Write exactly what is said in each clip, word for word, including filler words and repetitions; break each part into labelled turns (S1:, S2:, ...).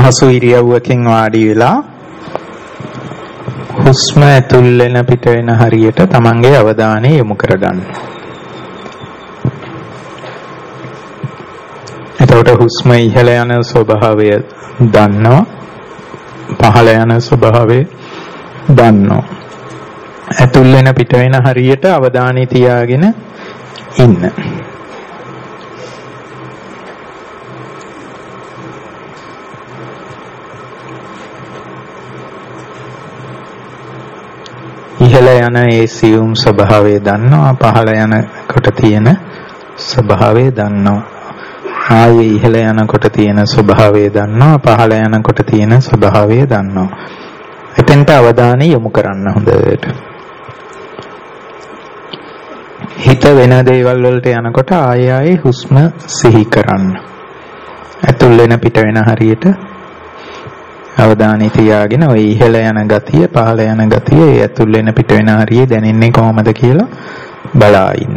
S1: පහසු ඉරියව්වකින් වාඩි වෙලා හුස්ම ඇතුල් වෙන පිට වෙන හරියට තමන්ගේ අවධානය යොමු කරගන්න. එතකොට හුස්ම ඉහළ යන ස්වභාවය දන්නවා, පහළ යන ස්වභාවය දන්නවා. ඇතුල් වෙන පිට වෙන හරියට අවධානය තියාගෙන ඉන්න. ඉහළ යන ඒ සියුම් ස්වභාවය දන්නවා, පහළ යනකොට තියෙන ස්වභාවය දන්නවා. ආයේ ඉහළ යනකොට තියෙන ස්වභාවය දන්නවා, පහළ යනකොට තියෙන ස්වභාවය දන්නවා. එතෙන්ට අවධානය යොමු කරන්න හොඳට. හිත වෙන දේවල් වලට යනකොට ආයෙ ආයෙ හුස්ම සිහි කරන්න. ඇතුල් වෙන පිට වෙන හරියට අවධානය තියාගෙන ඔය ඉහළ යන ගතිය, පහළ යන ගතිය, ඒ ඇතුල් වෙන පිට වෙන හරිය දැනෙන්නේ කොහොමද කියලා බලා ඉන්න.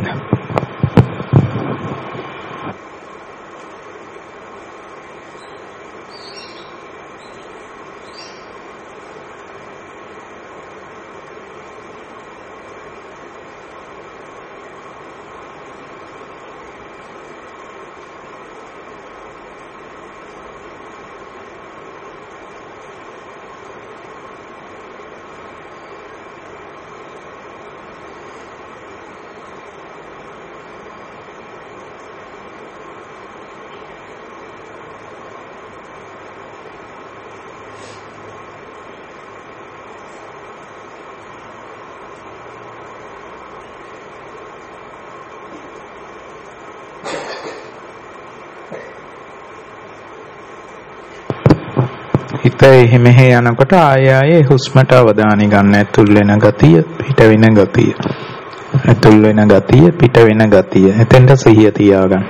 S1: හිත එහෙ මෙහෙ යනකොට ආය ආයේ හුස්මට අවධානය ගන්න. ඇතුල් වෙන ගතිය, පිට වෙන ගතිය. ඇතුල් වෙන ගතිය, පිට වෙන ගතිය. එතෙන්ට සිහිය තියාගන්න.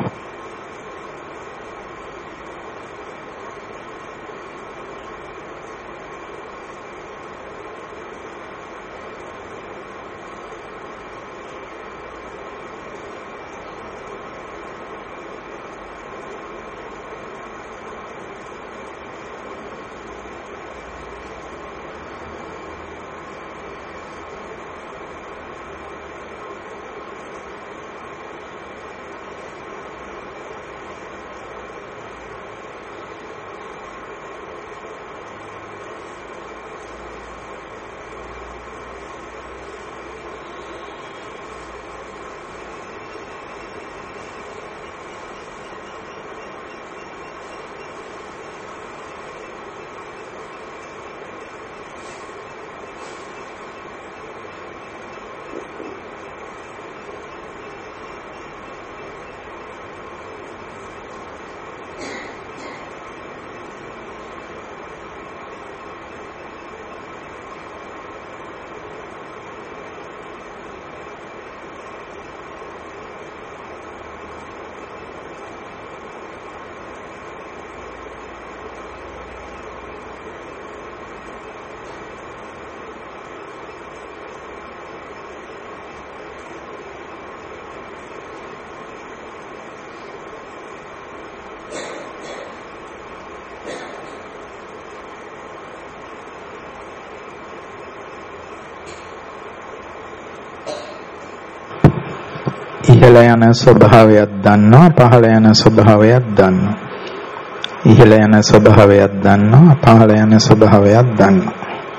S1: ඉහළ යන ස්වභාවයක් දන්නවා, පහළ යන ස්වභාවයක් දන්නවා. ඉහළ යන ස්වභාවයක් දන්නවා, පහළ යන ස්වභාවයක් දන්නවා.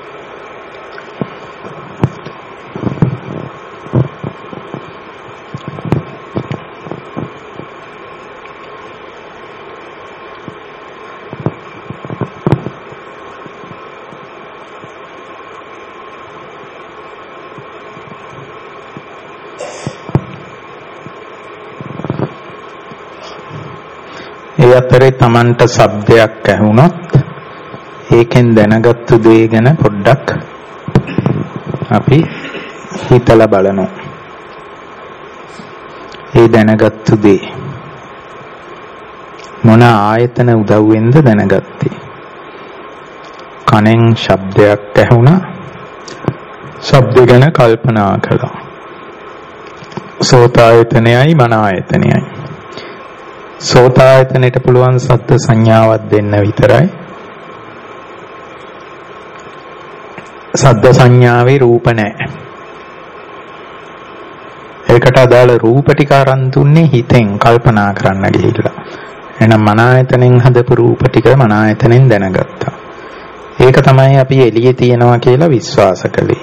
S1: ඒ අතරේ Tamanට ශබ්දයක් ඇහුණොත් ඒකෙන් දැනගත්තු දේ ගැන පොඩ්ඩක් අපි හිතලා බලනවා. ඒ දැනගත්තු දේ මොන ආයතන උදව්වෙන්ද දැනගත්තේ? කනෙන් ශබ්දයක් ඇහුණා, ශබ්ද ගැන කල්පනා කළා. සෝතායතනයයි මන ආයතනයයි. සෝතායතනෙට පුළුවන් සද්ද සංඥාවක් දෙන්න විතරයි. සද්ද සංඥාවේ රූප නැහැ. ඒකට අදාළ රූප ටික අරන් දුන්නේ හිතෙන් කල්පනා කරන්න ගිහිල්ලා. එහෙනම් මන ආයතනෙන් හදපු රූප ටික මන ආයතනෙන් දැනගත්තා. ඒක තමයි අපි එළියේ තියනවා කියලා විශ්වාස කළේ.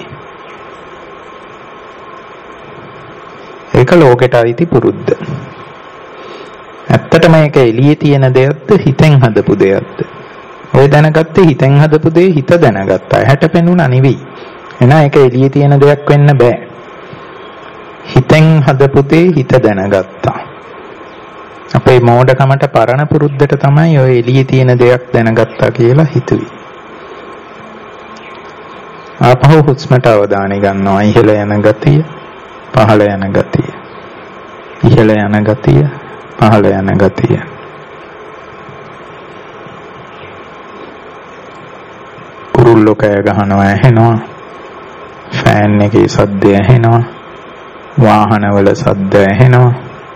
S1: ඒක ලෝකෙට අයිති පුරුද්ද. ඇත්තටම ඒක එළියේ තියෙන දෙයක්ද හිතෙන් හදපු දෙයක්ද? ඔය දැනගත්තේ හිතෙන් හදපු දේ හිත දැනගත්තා. ඇහැට පෙනුණා නෙවෙයි. එහෙනම් ඒක එළියේ තියෙන දෙයක් වෙන්න බෑ. හිතෙන් හදපු දේ හිත දැනගත්තා. අපේ මෝඩකමට පරණ පුරුද්දට තමයි ඔය එළියේ තියෙන දෙයක් දැනගත්තා කියලා හිතුවේ. ආපහු හුස්මට අවධානය ගන්නවා. ඉහළ යන ගතිය, පහළ යන ගතිය. ඉහළ යන ගතිය, පහළ යන ගතිය. කුරුල්ලෝ කෑ ගහනවා ඇහෙනවා. ෆෑන් එකේ සද්දය ඇහෙනවා. වාහනවල සද්ද ඇහෙනවා.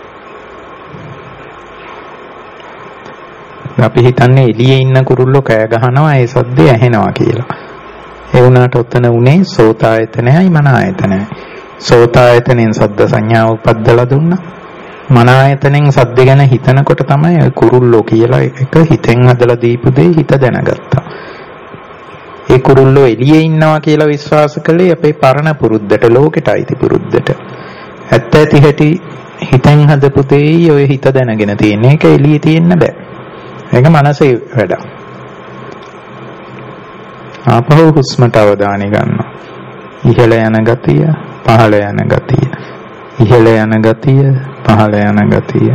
S1: අපි හිතන්නේ එළියේ ඉන්න කුරුල්ලෝ කෑ ගහනවා ඒ සද්දය ඇහෙනවා කියලා. ඒ වුණාට ඔතන උනේ සෝතායතනයයි මන ආයතනයයි. සෝතායතනෙන් සද්ද සංඥාව උපද්දලා දුන්නා. මන ආයතනෙන් සද්ද ගැන හිතනකොට තමයි කුරුල්ලෝ කියලා එක හිතෙන් හදලා දීපු දේ හිත දැනගත්තා. ඒ කුරුල්ලෝ එළියේ ඉන්නවා කියලා විශ්වාස කළේ අපේ පරණ පුරුද්දට, ලෝකෙට අයිති පුරුද්දට. ඇත්ත ඇති හැටි හිතෙන් හදපු දෙයි ඔය හිත දැනගෙන තියෙන එක එළියේ තියෙන්න බෑ. ඒක මනසේ වැඩක්. ආපහු හුස්මට අවධානය ගන්නවා. ඉහළ යන ගතිය, පහළ යන ගතිය. ඉහළ යන ගතිය, පහළ යන ගතිය.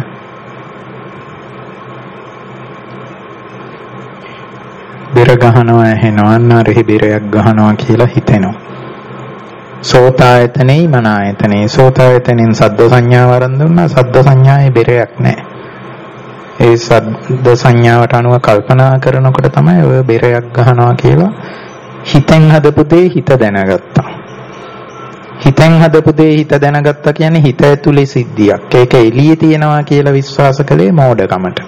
S1: බෙර ගහනවා ඇහෙනවා, නරහි බෙරයක් ගහනවා කියලා හිතෙනවා. සෝතායතනෙයි මන ආයතනෙයි. සෝතායතනෙන් සද්ද සංඥාව වරන් දුන්නා. සද්ද සංඥාවේ බෙරයක් නැහැ. ඒ සද්ද සංඥාවට අනුව කල්පනා කරනකොට තමයි ඔය බෙරයක් ගහනවා කියලා හිතෙන් හදපු දේ හිත දැනගත්තා. හිතෙන් හදපු දේ හිත දැනගත්තා කියන්නේ හිත ඇතුලේ සිද්ධියක්. ඒක එළියේ තියෙනවා කියලා විශ්වාස කළේ මෝඩකමට.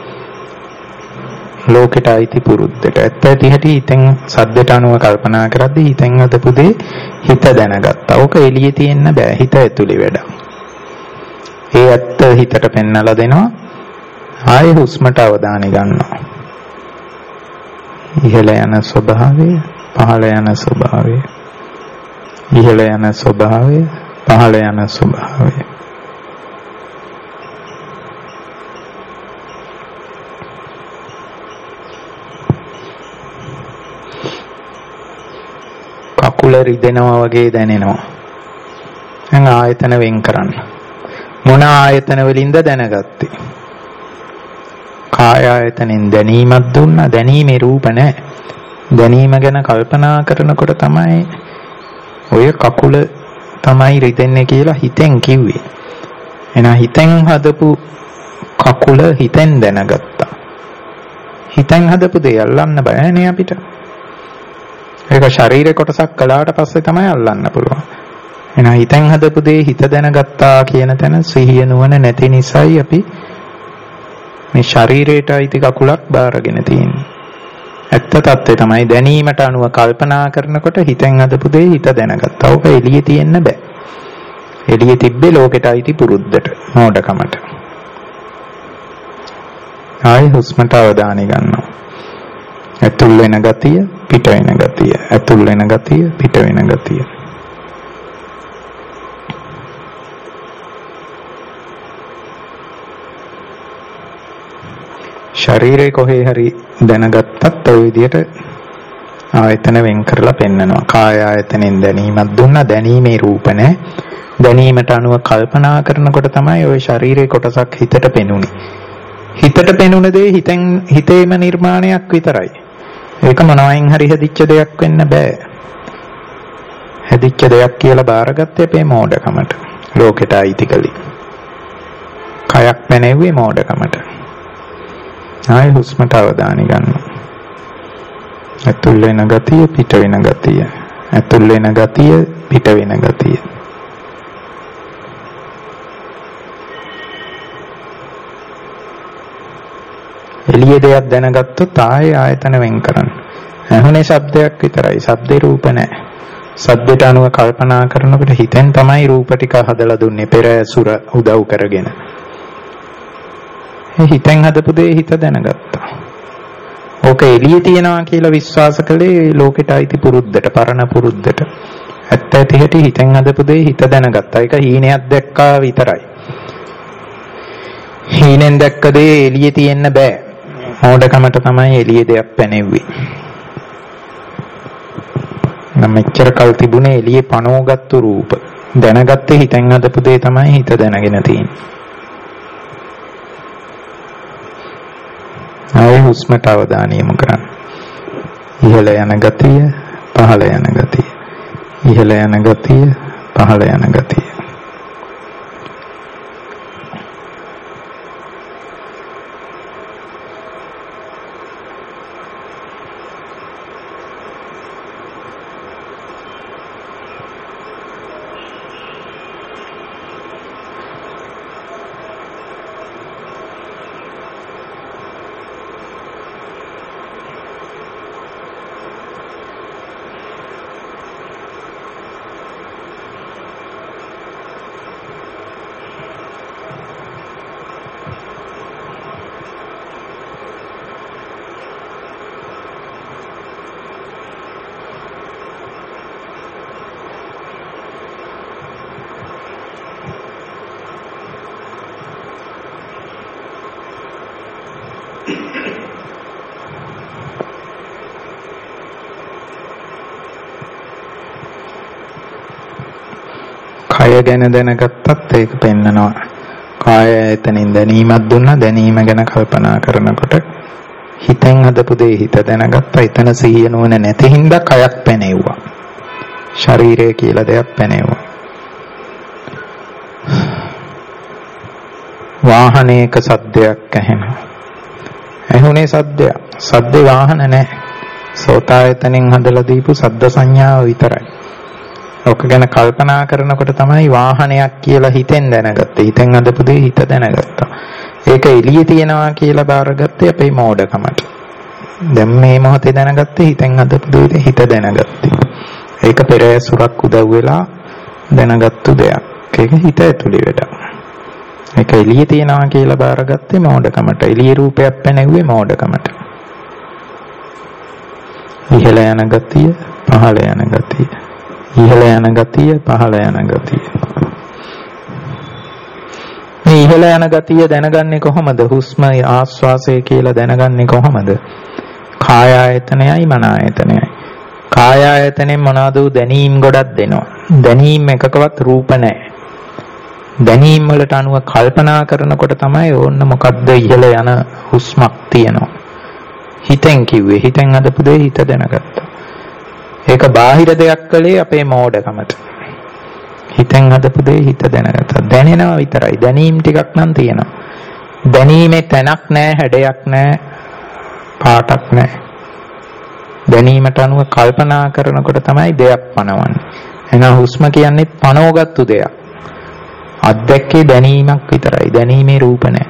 S1: ලෝකෙට අයිති පුරුද්දට. ඇත්ත ඇති හැටි හිතෙන් සද්දට අනුව කල්පනා කරද්දී හිතෙන් හදපු දේ හිත දැනගත්තා. ඕක එළියේ තියෙන්න බෑ. හිත ඇතුලේ වැඩ. ඒ ඇත්ත හිතට පෙන්නලා දෙනවා. ආයේ හුස්මට අවධානය ගන්නවා. ඉහළ යන ස්වභාවය, පහළ යන ස්වභාවය. ඉහළ යන ස්වභාවය, පහළ යන ස්වභාවය. කකුල රිදෙනවා වගේ දැනෙනවා. දැන් ආයතන වෙන් කරන්න. මොන ආයතන වලින්ද දැනගත්තේ? කාය ආයතනෙන් දැනීමක් දුන්නා. දැනීමේ රූප නැහැ. දැනීම ගැන කල්පනා කරනකොට තමයි ඔය කකුල තමයි රිදෙන්නේ කියලා හිතෙන් කිව්වේ. එහෙනම් හිතෙන් හදපු කකුල හිතෙන් දැනගත්තා. හිතෙන් හදපු දේ අල්ලන්න බෑනේ අපිට. ඒක ශරීරේ කොටසක් කළාට පස්සේ තමයි අල්ලන්න පුළුවන්. එහෙනම් හිතෙන් හදපු දේ හිත දැනගත්තා කියන තැන සිහිය නුවණ නැති නිසායි අපි මේ ශරීරයට අයිති කකුලක් බාරගෙන තියෙන්නේ. ඇත්ත తත්ත්වය තමයි දැනීමට අනුව කල්පනා කරනකොට හිතෙන් හදපු දේ හිත දැනගත්තා. ඕක එළියේ තියෙන්න බෑ. එළියේ තිබ්බේ ලෝකෙට අයිති පුරුද්දට, නෝඩකමට. ආයි හුස්මට අවධානය ගන්නවා. ඇතුල් වෙන ගතිය, පිට වෙන ගතිය. ඇතුල් වෙන ගතිය, පිට වෙන ගතිය. ශරීරේ කොහේ හරි දැනගත්තත් ඔය විදියට ආයතන වෙන් කරලා පෙන්නනවා. කාය ආයතනෙන් දැනීමක් දුන්නා. දැනීමේ රූප නැහැ. දැනීමට අනුව කල්පනා කරනකොට තමයි ওই ශරීරේ කොටසක් හිතට පෙනුනේ. හිතට පෙනුන දේ හිතෙන් හිතේම නිර්මාණයක් විතරයි. ඒක මොනවායින් හරි හැදිච්ච දෙයක් වෙන්න බෑ. හැදිච්ච දෙයක් කියලා බාරගත්තේ අපේ මෝඩකමට. ලෝකෙට අයිති කලි. කයක් පැනෙව්වේ මෝඩකමට. ආයි හුස්මට අවධානය ගන්නවා. ඇතුල් වෙන ගතිය, පිට වෙන ගතිය. ඇතුල් වෙන ගතිය, පිට වෙන ගතිය. එළියේ දෙයක් දැනගත්තොත් ආයේ ආයතන වෙන් කරන්න. ඇහුනේ ශබ්දයක් විතරයි. ශබ්දේ රූප නැහැ. සද්දට අනුව කල්පනා කරනකොට හිතෙන් තමයි රූප ටික හදලා දුන්නේ පෙර ඇසුර උදව් කරගෙන. ඒ හිතෙන් හදපු දේ හිත දැනගත්තා. ඕක එළියේ තියනවා කියලා විශ්වාස කළේ ලෝකෙට අයිති පුරුද්දට, පරණ පුරුද්දට. ඇත්ත ඇති හැටි හිතෙන් හදපු දේ හිත දැනගත්තා. ඒක හීනයක් දැක්කා විතරයි. හීනෙන් දැක්ක දේ එළියේ තියෙන්න බෑ. මෝඩකමට තමයි එළියේ දෙයක් පැනෙව්වේ. නම් මෙච්චර කල් තිබුණේ එළියේ පනෝගත්තු රූප. දැනගත්තේ හිතෙන් හදපු දේ තමයි හිත දැනගෙන තියෙන්නේ. ආයේ හුස්මට අවධානය යොමු කරන්න. ඉහළ යන ගතිය, පහළ යන ගතිය. ඉහළ යන ගතිය, පහළ යන ගතිය. කය ගැන දැනගත්තත් ඒක පෙන්නනවා. කාය එතනින් දැනීමක් දුන්නා. දැනීම ගැන කල්පනා කරනකොට හිතෙන් හදපු දේ හිත දැනගත්තා. එතන සිහිය නොවන නැති හින්දා කයක් පැනෙව්වා. ශරීරය කියලා දෙයක් පැනෙව්වා. වාහනයක සද්දයක් ඇහෙනවා. ඇහුනේ සද්දයක්. සද්දේ වාහන නැහැ. සෝතායතනෙන් හදලා දීපු සද්ද සංඥාව විතරයි. ඔක ගැන කල්පනා කරනකොට තමයි වාහනයක් කියලා හිතෙන් දැනගත්තේ. හිතෙන් හදපු දේ හිත දැනගත්තා. ඒක එළියේ තියනවා කියලා බාරගත්තේ අපේ මෝඩකමට. දැන් මේ මොහොතේ දැනගත්තේ හිතෙන් හදපු දේ හිත දැනගත්තේ. ඒක පෙර ඇසුරක් උදව් වෙලා දැනගත්තු දෙයක්. ඒක හිත ඇතුලේ වැඩක්. ඒක එළියේ තියනවා කියලා බාරගත්තේ මෝඩකමට. එළියේ රූපයක් පැනෙව්වේ මෝඩකමට. ඉහළ යන ගතිය, පහළ යන ගතිය. ඉහළ යන ගතිය, පහළ යන ගතිය. මේ ඉහළ යන ගතිය දැනගන්නේ කොහොමද? හුස්ම ආස්වාසය කියලා දැනගන්නේ කොහොමද? කාය ආයතනයයි මන ආයතනයයි. කාය ආයතනෙන් මොනවද දැනීම් ගොඩක් දෙනවා. දැනීම් එකකවත් රූප නැහැ. දැනීම් වලට අනුව කල්පනා කරනකොට තමයි ඕන්න මොකද්ද ඉහළ යන හුස්මක් තියෙනවා. හිතෙන් කිව්වේ. හිතෙන් හදපු දේ හිත දැනගත්තා. ඒක බාහිර දෙයක් කලේ අපේ මෝඩකමට. හිතෙන් හදපු දේ හිත දැනගත්තා. දැනෙනවා විතරයි. දැනීම් ටිකක් නම් තියෙනවා. දැනීමේ තැනක් නැහැ, හැඩයක් නැහැ, පාටක් නැහැ. දැනීමට අනුව කල්පනා කරනකොට තමයි දෙයක් පනවන්නේ. එහෙනම් හුස්ම කියන්නේ පනවගත්තු දෙයක්. අත්දැකේ දැනීමක් විතරයි. දැනීමේ රූප නැහැ.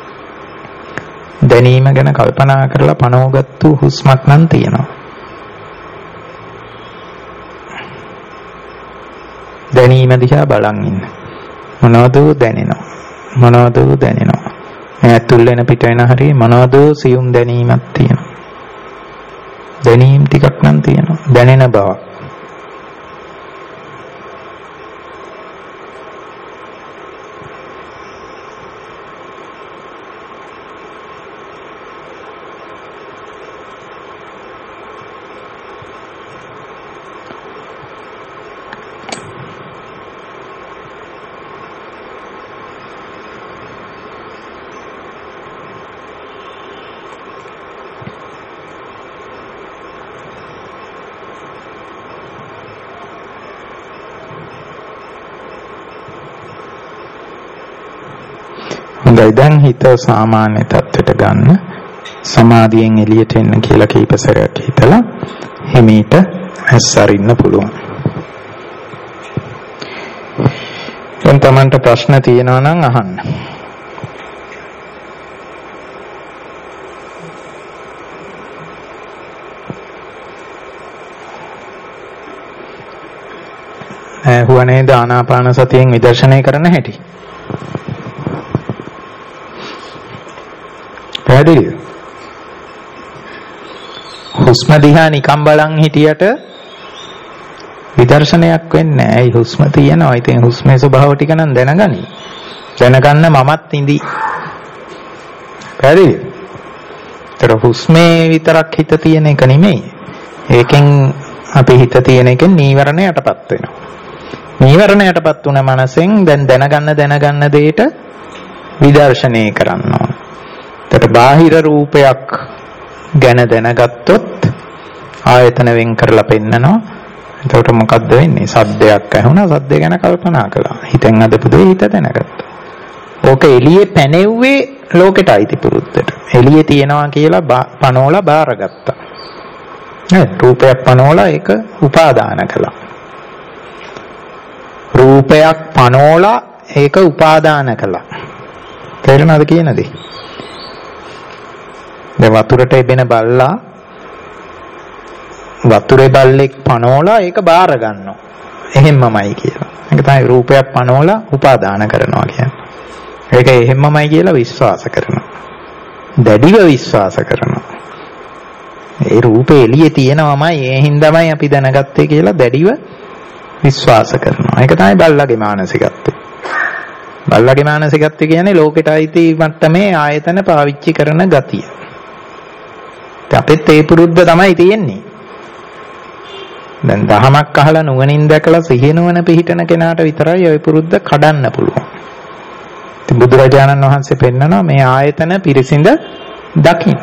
S1: දැනීම ගැන කල්පනා කරලා පනවගත්තු හුස්මක් නම් තියෙනවා. දැනීම දිහා බලන් ඉන්න. මොනවද දැනෙනවා? මොනවද දැනෙනවා? මේ ඇතුල් වෙන පිට වෙන හරිය මොනවද සියුම් දැනීමක් තියෙනවා. දැනීම් ටිකක් නම් තියෙනවා. දැනෙන බව. දැන් හිත සාමාන්‍ය තත්ත්වයට ගන්න. සමාධියෙන් එළියට එන්න කියලා කීප සැරයක් හිතලා හිමීට ඇස් අරින්න පුළුවන්. දැන් Tamanට ප්‍රශ්න තියෙනවා නම් අහන්න. හුවනේ ආනාපාන සතියෙන් විදර්ශනය කරන හැටි. පැහැදිලිද? හුස්ම දිහා නිකම් බලන් හිටියට විදර්ශනයක් වෙන්නේ නැහැ. ඒ හුස්ම තියෙනවා. ඉතින් හුස්මේ ස්වභාව ටික නම් දැනගනි. දැනගන්න මමත් ඉඳි. පැහැදිලිද? ඒතර හුස්මේ විතරක් හිත තියෙන එක නෙමෙයි. ඒකෙන් අපි හිත තියෙන එකෙන් නීවරණයටපත් වෙනවා. නීවරණයටපත් වුණ මනසෙන් දැන් දැනගන්න දැනගන්න දෙයට විදර්ශනය කරනවා. ඒතර බාහිර රූපයක් ගැන දැනගත්තොත් ආයතන වෙන් කරලා පෙන්නනවා. එතකොට මොකද්ද වෙන්නේ? සද්දයක් ඇහුණා, සද්දය ගැන කල්පනා කළා. හිතෙන් අදපු දේ හිත දැනගත්තා. ඕක එළියේ පැනෙව්වේ ලෝකෙට අයිති පුරුද්දට. එළියේ තියනවා කියලා පනෝලා බාරගත්තා. නේද? රූපයක් පනෝලා ඒක උපාදාන කළා. රූපයක් පනෝලා ඒක උපාදාන කළා. තේරෙනවද කියන දේ? දැන් වතුරට එබෙන බල්ලා වතුරේ බල්ලෙක් පනෝලා ඒක බාර ගන්නවා. එහෙම්මමයි කියලා. ඒක තමයි රූපයක් පනෝලා උපාදාන කරනවා කියන්නේ. ඒක එහෙම්මමයි කියලා විශ්වාස කරනවා. දැඩිව විශ්වාස කරනවා. ඒ රූපේ එළියේ තියෙනවමයි ඒ හින්දාමයි අපි දැනගත්තේ කියලා දැඩිව විශ්වාස කරනවා. ඒක තමයි බල්ලගේ මානසිකත්වය. බල්ලගේ මානසිකත්වය කියන්නේ ලෝකෙට අයිති මට්ටමේ ආයතන පාවිච්චි කරන ගතිය. අපිත් ඒ පුරුද්ද තමයි තියෙන්නේ. දැන් දහමක් අහලා නුවණින් දැකලා සිහිනුවන පිහිටන කෙනාට විතරයි ওই පුරුද්ද කඩන්න පුළුවන්. ඉතින් බුදුරජාණන් වහන්සේ පෙන්නනවා මේ ආයතන පිරිසිඳ දකින්න.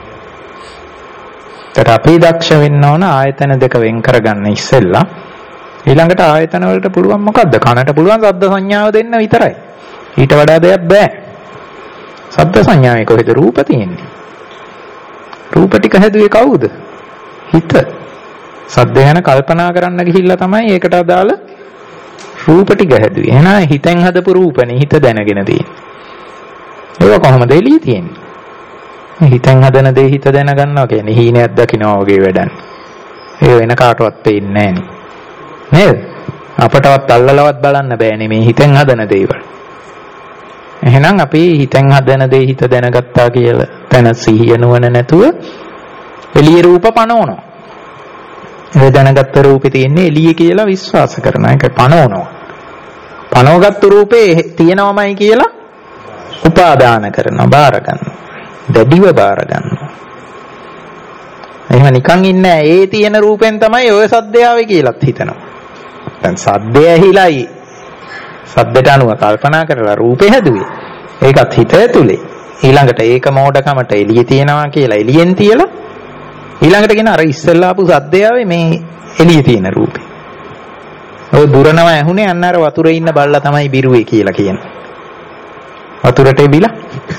S1: ඒත් අපි දක්ෂ වෙන්න ඕන ආයතන දෙක වෙන් කරගන්න ඉස්සෙල්ලා. ඊළඟට ආයතන වලට පුළුවන් මොකද්ද? කනට පුළුවන් ශබ්ද සංඥාව දෙන්න විතරයි. ඊට වඩා දෙයක් බෑ. ශබ්ද සංඥාවේ කොහෙද රූප තියෙන්නේ? රූප ටික හැදුවේ කවුද? හිත. සද්ද ගැන කල්පනා කරන්න ගිහිල්ලා තමයි ඒකට අදාළ රූප ටික හැදුවේ. එහෙනම් හිතෙන් හදපු රූපනේ හිත දැනගෙන තියෙන්නේ. ඒක කොහොමද එළියේ තියෙන්නේ? හිතෙන් හදන දේ හිත දැනගන්නවා කියන්නේ හීනයක් දකින්නවා වගේ වැඩක්. ඒ වෙන කාටවත් පේන්නේ නැහැ නේද? අපටවත් අල්ලලවත් බලන්න බෑනේ මේ හිතෙන් හදන දේවල්. එහෙනම් අපි හිතෙන් හදන දේ හිත දැනගත්තා කියලා තන සිහිය නුවණ නැතුව එළියේ රූප පනවනවා. ඒ දැනගත්ත රූපේ තියෙන්නේ එළියේ කියලා විශ්වාස කරනවා. ඒක පනවනවා. පනවගත්තු රූපේ තියෙනවමයි කියලා උපාදාන කරනවා, බාර ගන්නවා. දැඩිව බාර ගන්නවා. එහෙම නිකන් ඉන්නේ ඒ තියෙන රූපෙන් තමයි ඔය සද්දය ආවේ කියලාත් හිතනවා. දැන් සද්දය ඇහිලයි සද්දට අනුව කල්පනා කරලා රූපේ හැදුවේ. ඒකත් හිත ඇතුලේ. ඊළඟට ඒක මෝඩකමට එළියේ තියනවා කියලා එළියෙන් තියලා ඊළඟට කියන අර ඉස්සෙල්ලා ආපු සද්දය ආවේ මේ එළියේ තියෙන රූපේ. ඔය දුරනම ඇහුනේ අන්න අර වතුරේ ඉන්න බල්ලා තමයි බිරුවේ කියලා කියනවා. වතුරට එබිලා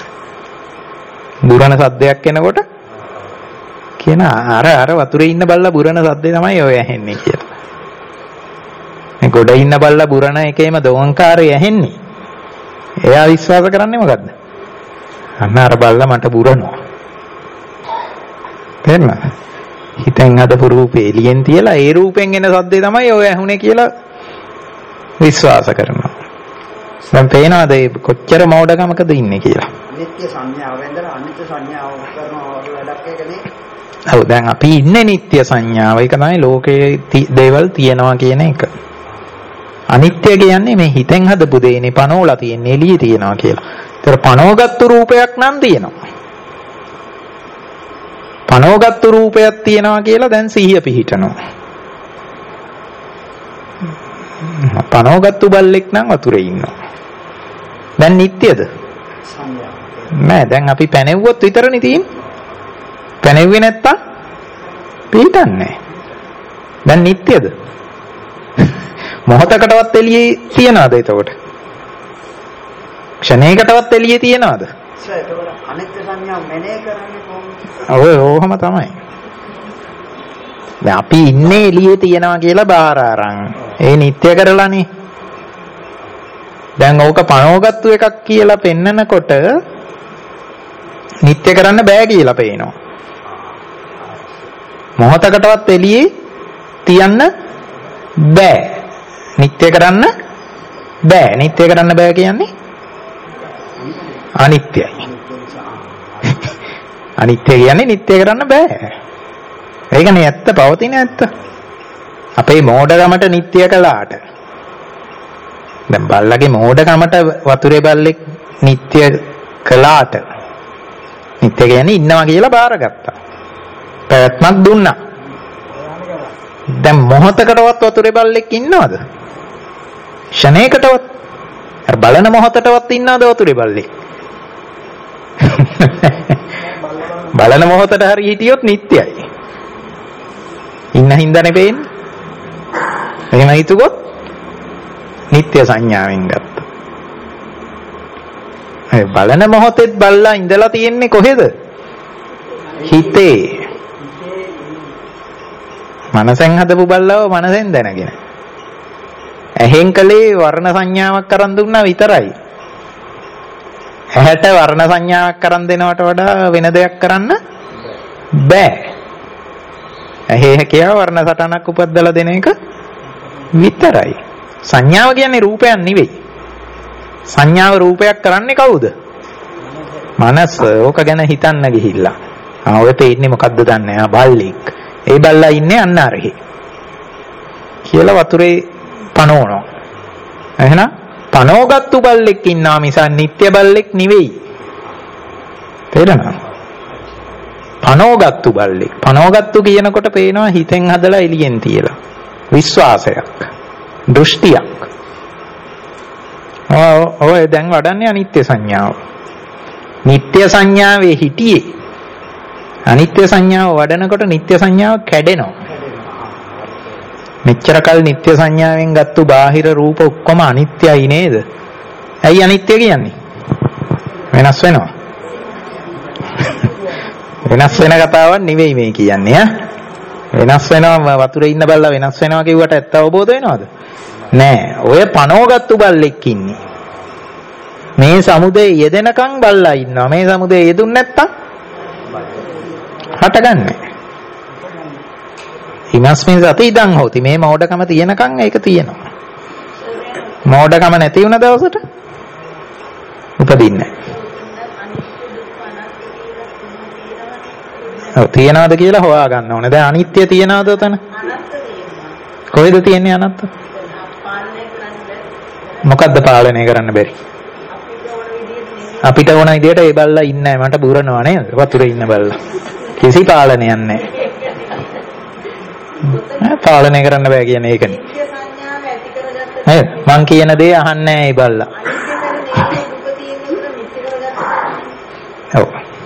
S1: බුරණ සද්දයක් එනකොට කියන අර අර වතුරේ ඉන්න බල්ලා බුරණ සද්දේ තමයි ඔය ඇහෙන්නේ කියලා. මේ ගොඩ ඉන්න බල්ලා බුරණ එකේම දෝංකාරය ඇහෙන්නේ. එයා විශ්වාස කරන්නේ මොකද්ද? අන්න අර බල්ලා මට බුරනවා. තේරුණාද? හිතෙන් හදපු රූපේ එළියෙන් තියලා ඒ රූපෙන් එන සද්දේ තමයි ඔය ඇහුනේ කියලා විශ්වාස කරනවා. දැන් පේනවාද කොච්චර මෝඩකමකද ඉන්නේ කියලා?
S2: නිත්‍ය සංඥාව වෙන්දලා අනිත්‍ය සංඥාව කරනවා වැඩක් එකනේ.
S1: ඔව් දැන් අපි ඉන්නේ නිත්‍ය සංඥාව. ඒක තමයි ලෝකයේ දේවල් තියනවා කියන එක. අනිත්‍ය කියන්නේ මේ හිතෙන් හදපු දේනේ පනෝලා තියෙන්නේ එළියේ තියනවා කියලා. ඒතර පනෝගත්තු රූපයක් නම් තියෙනවා. පනෝගත්තු රූපයක් තියෙනවා කියලා දැන් සිහිය පිහිටනවා. පනෝගත්තු බල්ලෙක් නම් වතුරේ ඉන්නවා. දැන් නිට්ටයද? නෑ දැන් අපි පැනෙව්වොත් විතරනේ තියෙන්නේ. පැනෙව්වේ නැත්තම් පිටින්නේ. දැන් නිට්ටයද? මොහොතකටවත් එළියේ තියනවාද එතකොට? ක්ෂණයකටවත් එළියේ තියනවාද?
S2: ඒතකොට අනිත්‍ය සංඥා මෙනේ කරන්නේ කොහොමද?
S1: ඔය ඕකම තමයි. දැන් අපි ඉන්නේ එළියේ තියනවා කියලා බාර අරන්. ඒ නිට්ටය කරලානේ. දැන් ඕක පනවගත්තු එකක් කියලා පෙන්නකොට නිත්‍ය කරන්න බෑ කියලා පේනවා. මොහොතකටවත් එළියේ තියන්න බෑ. නිත්‍ය කරන්න බෑ. නිත්‍ය කරන්න බෑ කියන්නේ අනිත්‍යයි. අනිත්‍ය කියන්නේ නිත්‍ය කරන්න බෑ. ඒකනේ ඇත්ත, පවතින ඇත්ත. අපේ මෝඩකමට නිත්‍ය කළාට දැන් බල්ලගේ මෝඩකමට වතුරේ බල්ලෙක් නිත්‍ය කළාට නිත්‍ය කියන්නේ ඉන්නවා කියලා බාරගත්තා. පැවැත්මක් දුන්නා. දැන් මොහොතකටවත් වතුරේ බල්ලෙක් ඉන්නවද? ෂණයකටවත්. අර බලන මොහොතටවත් ඉන්නවද වතුරේ බල්ලෙක්? බලන මොහොතට හරි හිටියොත් නිත්‍යයි. ඉන්න හින්දානේ පේන්නේ. එහෙම හිතුවොත් නිත්‍ය සංඥාවෙන් ගත්තා. ඒ බලන මොහොතෙත් බල්ලා ඉඳලා තියෙන්නේ කොහෙද? හිතේ. මනසෙන් හදපු බල්ලව මනසෙන් දැනගෙන. ඇහෙන් කලේ වර්ණ සංඥාවක් කරන් දුන්නා විතරයි. ඇහැට වර්ණ සංඥාවක් කරන් දෙනවට වඩා වෙන දෙයක් කරන්න බෑ. ඇහි හැකියාව වර්ණ සටහනක් උපද්දලා දෙන එක විතරයි. සංඥාව කියන්නේ රූපයක් නෙවෙයි. සංඥාව රූපයක් කරන්නේ කවුද? මනස. ඕක ගැන හිතන්න ගිහිල්ලා. ආ ඔය පේන්නේ මොකද්ද දන්නේ නැහැ. බල්ලෙක්. ඒ බල්ලා ඉන්නේ අන්න අරහේ. කියලා වතුරේ පනවනවා. එහෙනම් පනෝගත්තු බල්ලෙක් ඉන්නවා මිස නිත්‍ය බල්ලෙක් නෙවෙයි. තේරෙනවද? පනෝගත්තු බල්ලෙක්. පනෝගත්තු කියනකොට පේනවා හිතෙන් හදලා එළියෙන් තියලා. විශ්වාසයක්. දෘෂ්ටියක්. ඔය දැන් වඩන්නේ අනිත්‍ය සංඥාව. නිත්‍ය සංඥාවේ හිටියේ. අනිත්‍ය සංඥාව වඩනකොට නිත්‍ය සංඥාව කැඩෙනවා. මෙච්චර කල් නිත්‍ය සංඥාවෙන් ගත්තු බාහිර රූප ඔක්කොම අනිත්‍යයි නේද? ඇයි අනිත්‍ය කියන්නේ? වෙනස් වෙනවා. වෙනස් වෙන කතාවක් නෙවෙයි මේ කියන්නේ ඈ. වෙනස් වෙනවා වතුරේ ඉන්න බල්ලා වෙනස් වෙනවා කිව්වට ඇත්ත අවබෝධ වෙනවද? නෑ. ඔය පනෝගත්තු බල්ලෙක් ඉන්නේ. මේ සමුදේ යෙදෙනකන් බල්ලා ඉන්නවා. මේ සමුදේ යෙදුන් නැත්තම් හටගන්නේ. හිමස්මින් සති ඉඳන් හොති. මේ මෝඩකම තියෙනකන් ඒක තියෙනවා. මෝඩකම නැති වුණ දවසට උපදින්නේ නැහැ. ඔව් තියනවාද කියලා හොයා ගන්න ඕනේ. දැන් අනිත්‍ය තියනවාද උතන? කොහෙද තියෙන්නේ අනත්ත? මොකද්ද පාලනය කරන්න බැරි? අපිට ඕන විදියට ඒ බල්ලා ඉන්නේ නැහැ. මට බුරනවා නේද? වතුරේ ඉන්න බල්ලා. කිසි පාලනයක් නැහැ. පාලනය කරන්න බෑ කියන්නේ ඒකනේ. නේද? මං කියන දේ අහන්නේ නැහැ ඒ බල්ලා. ඔව්.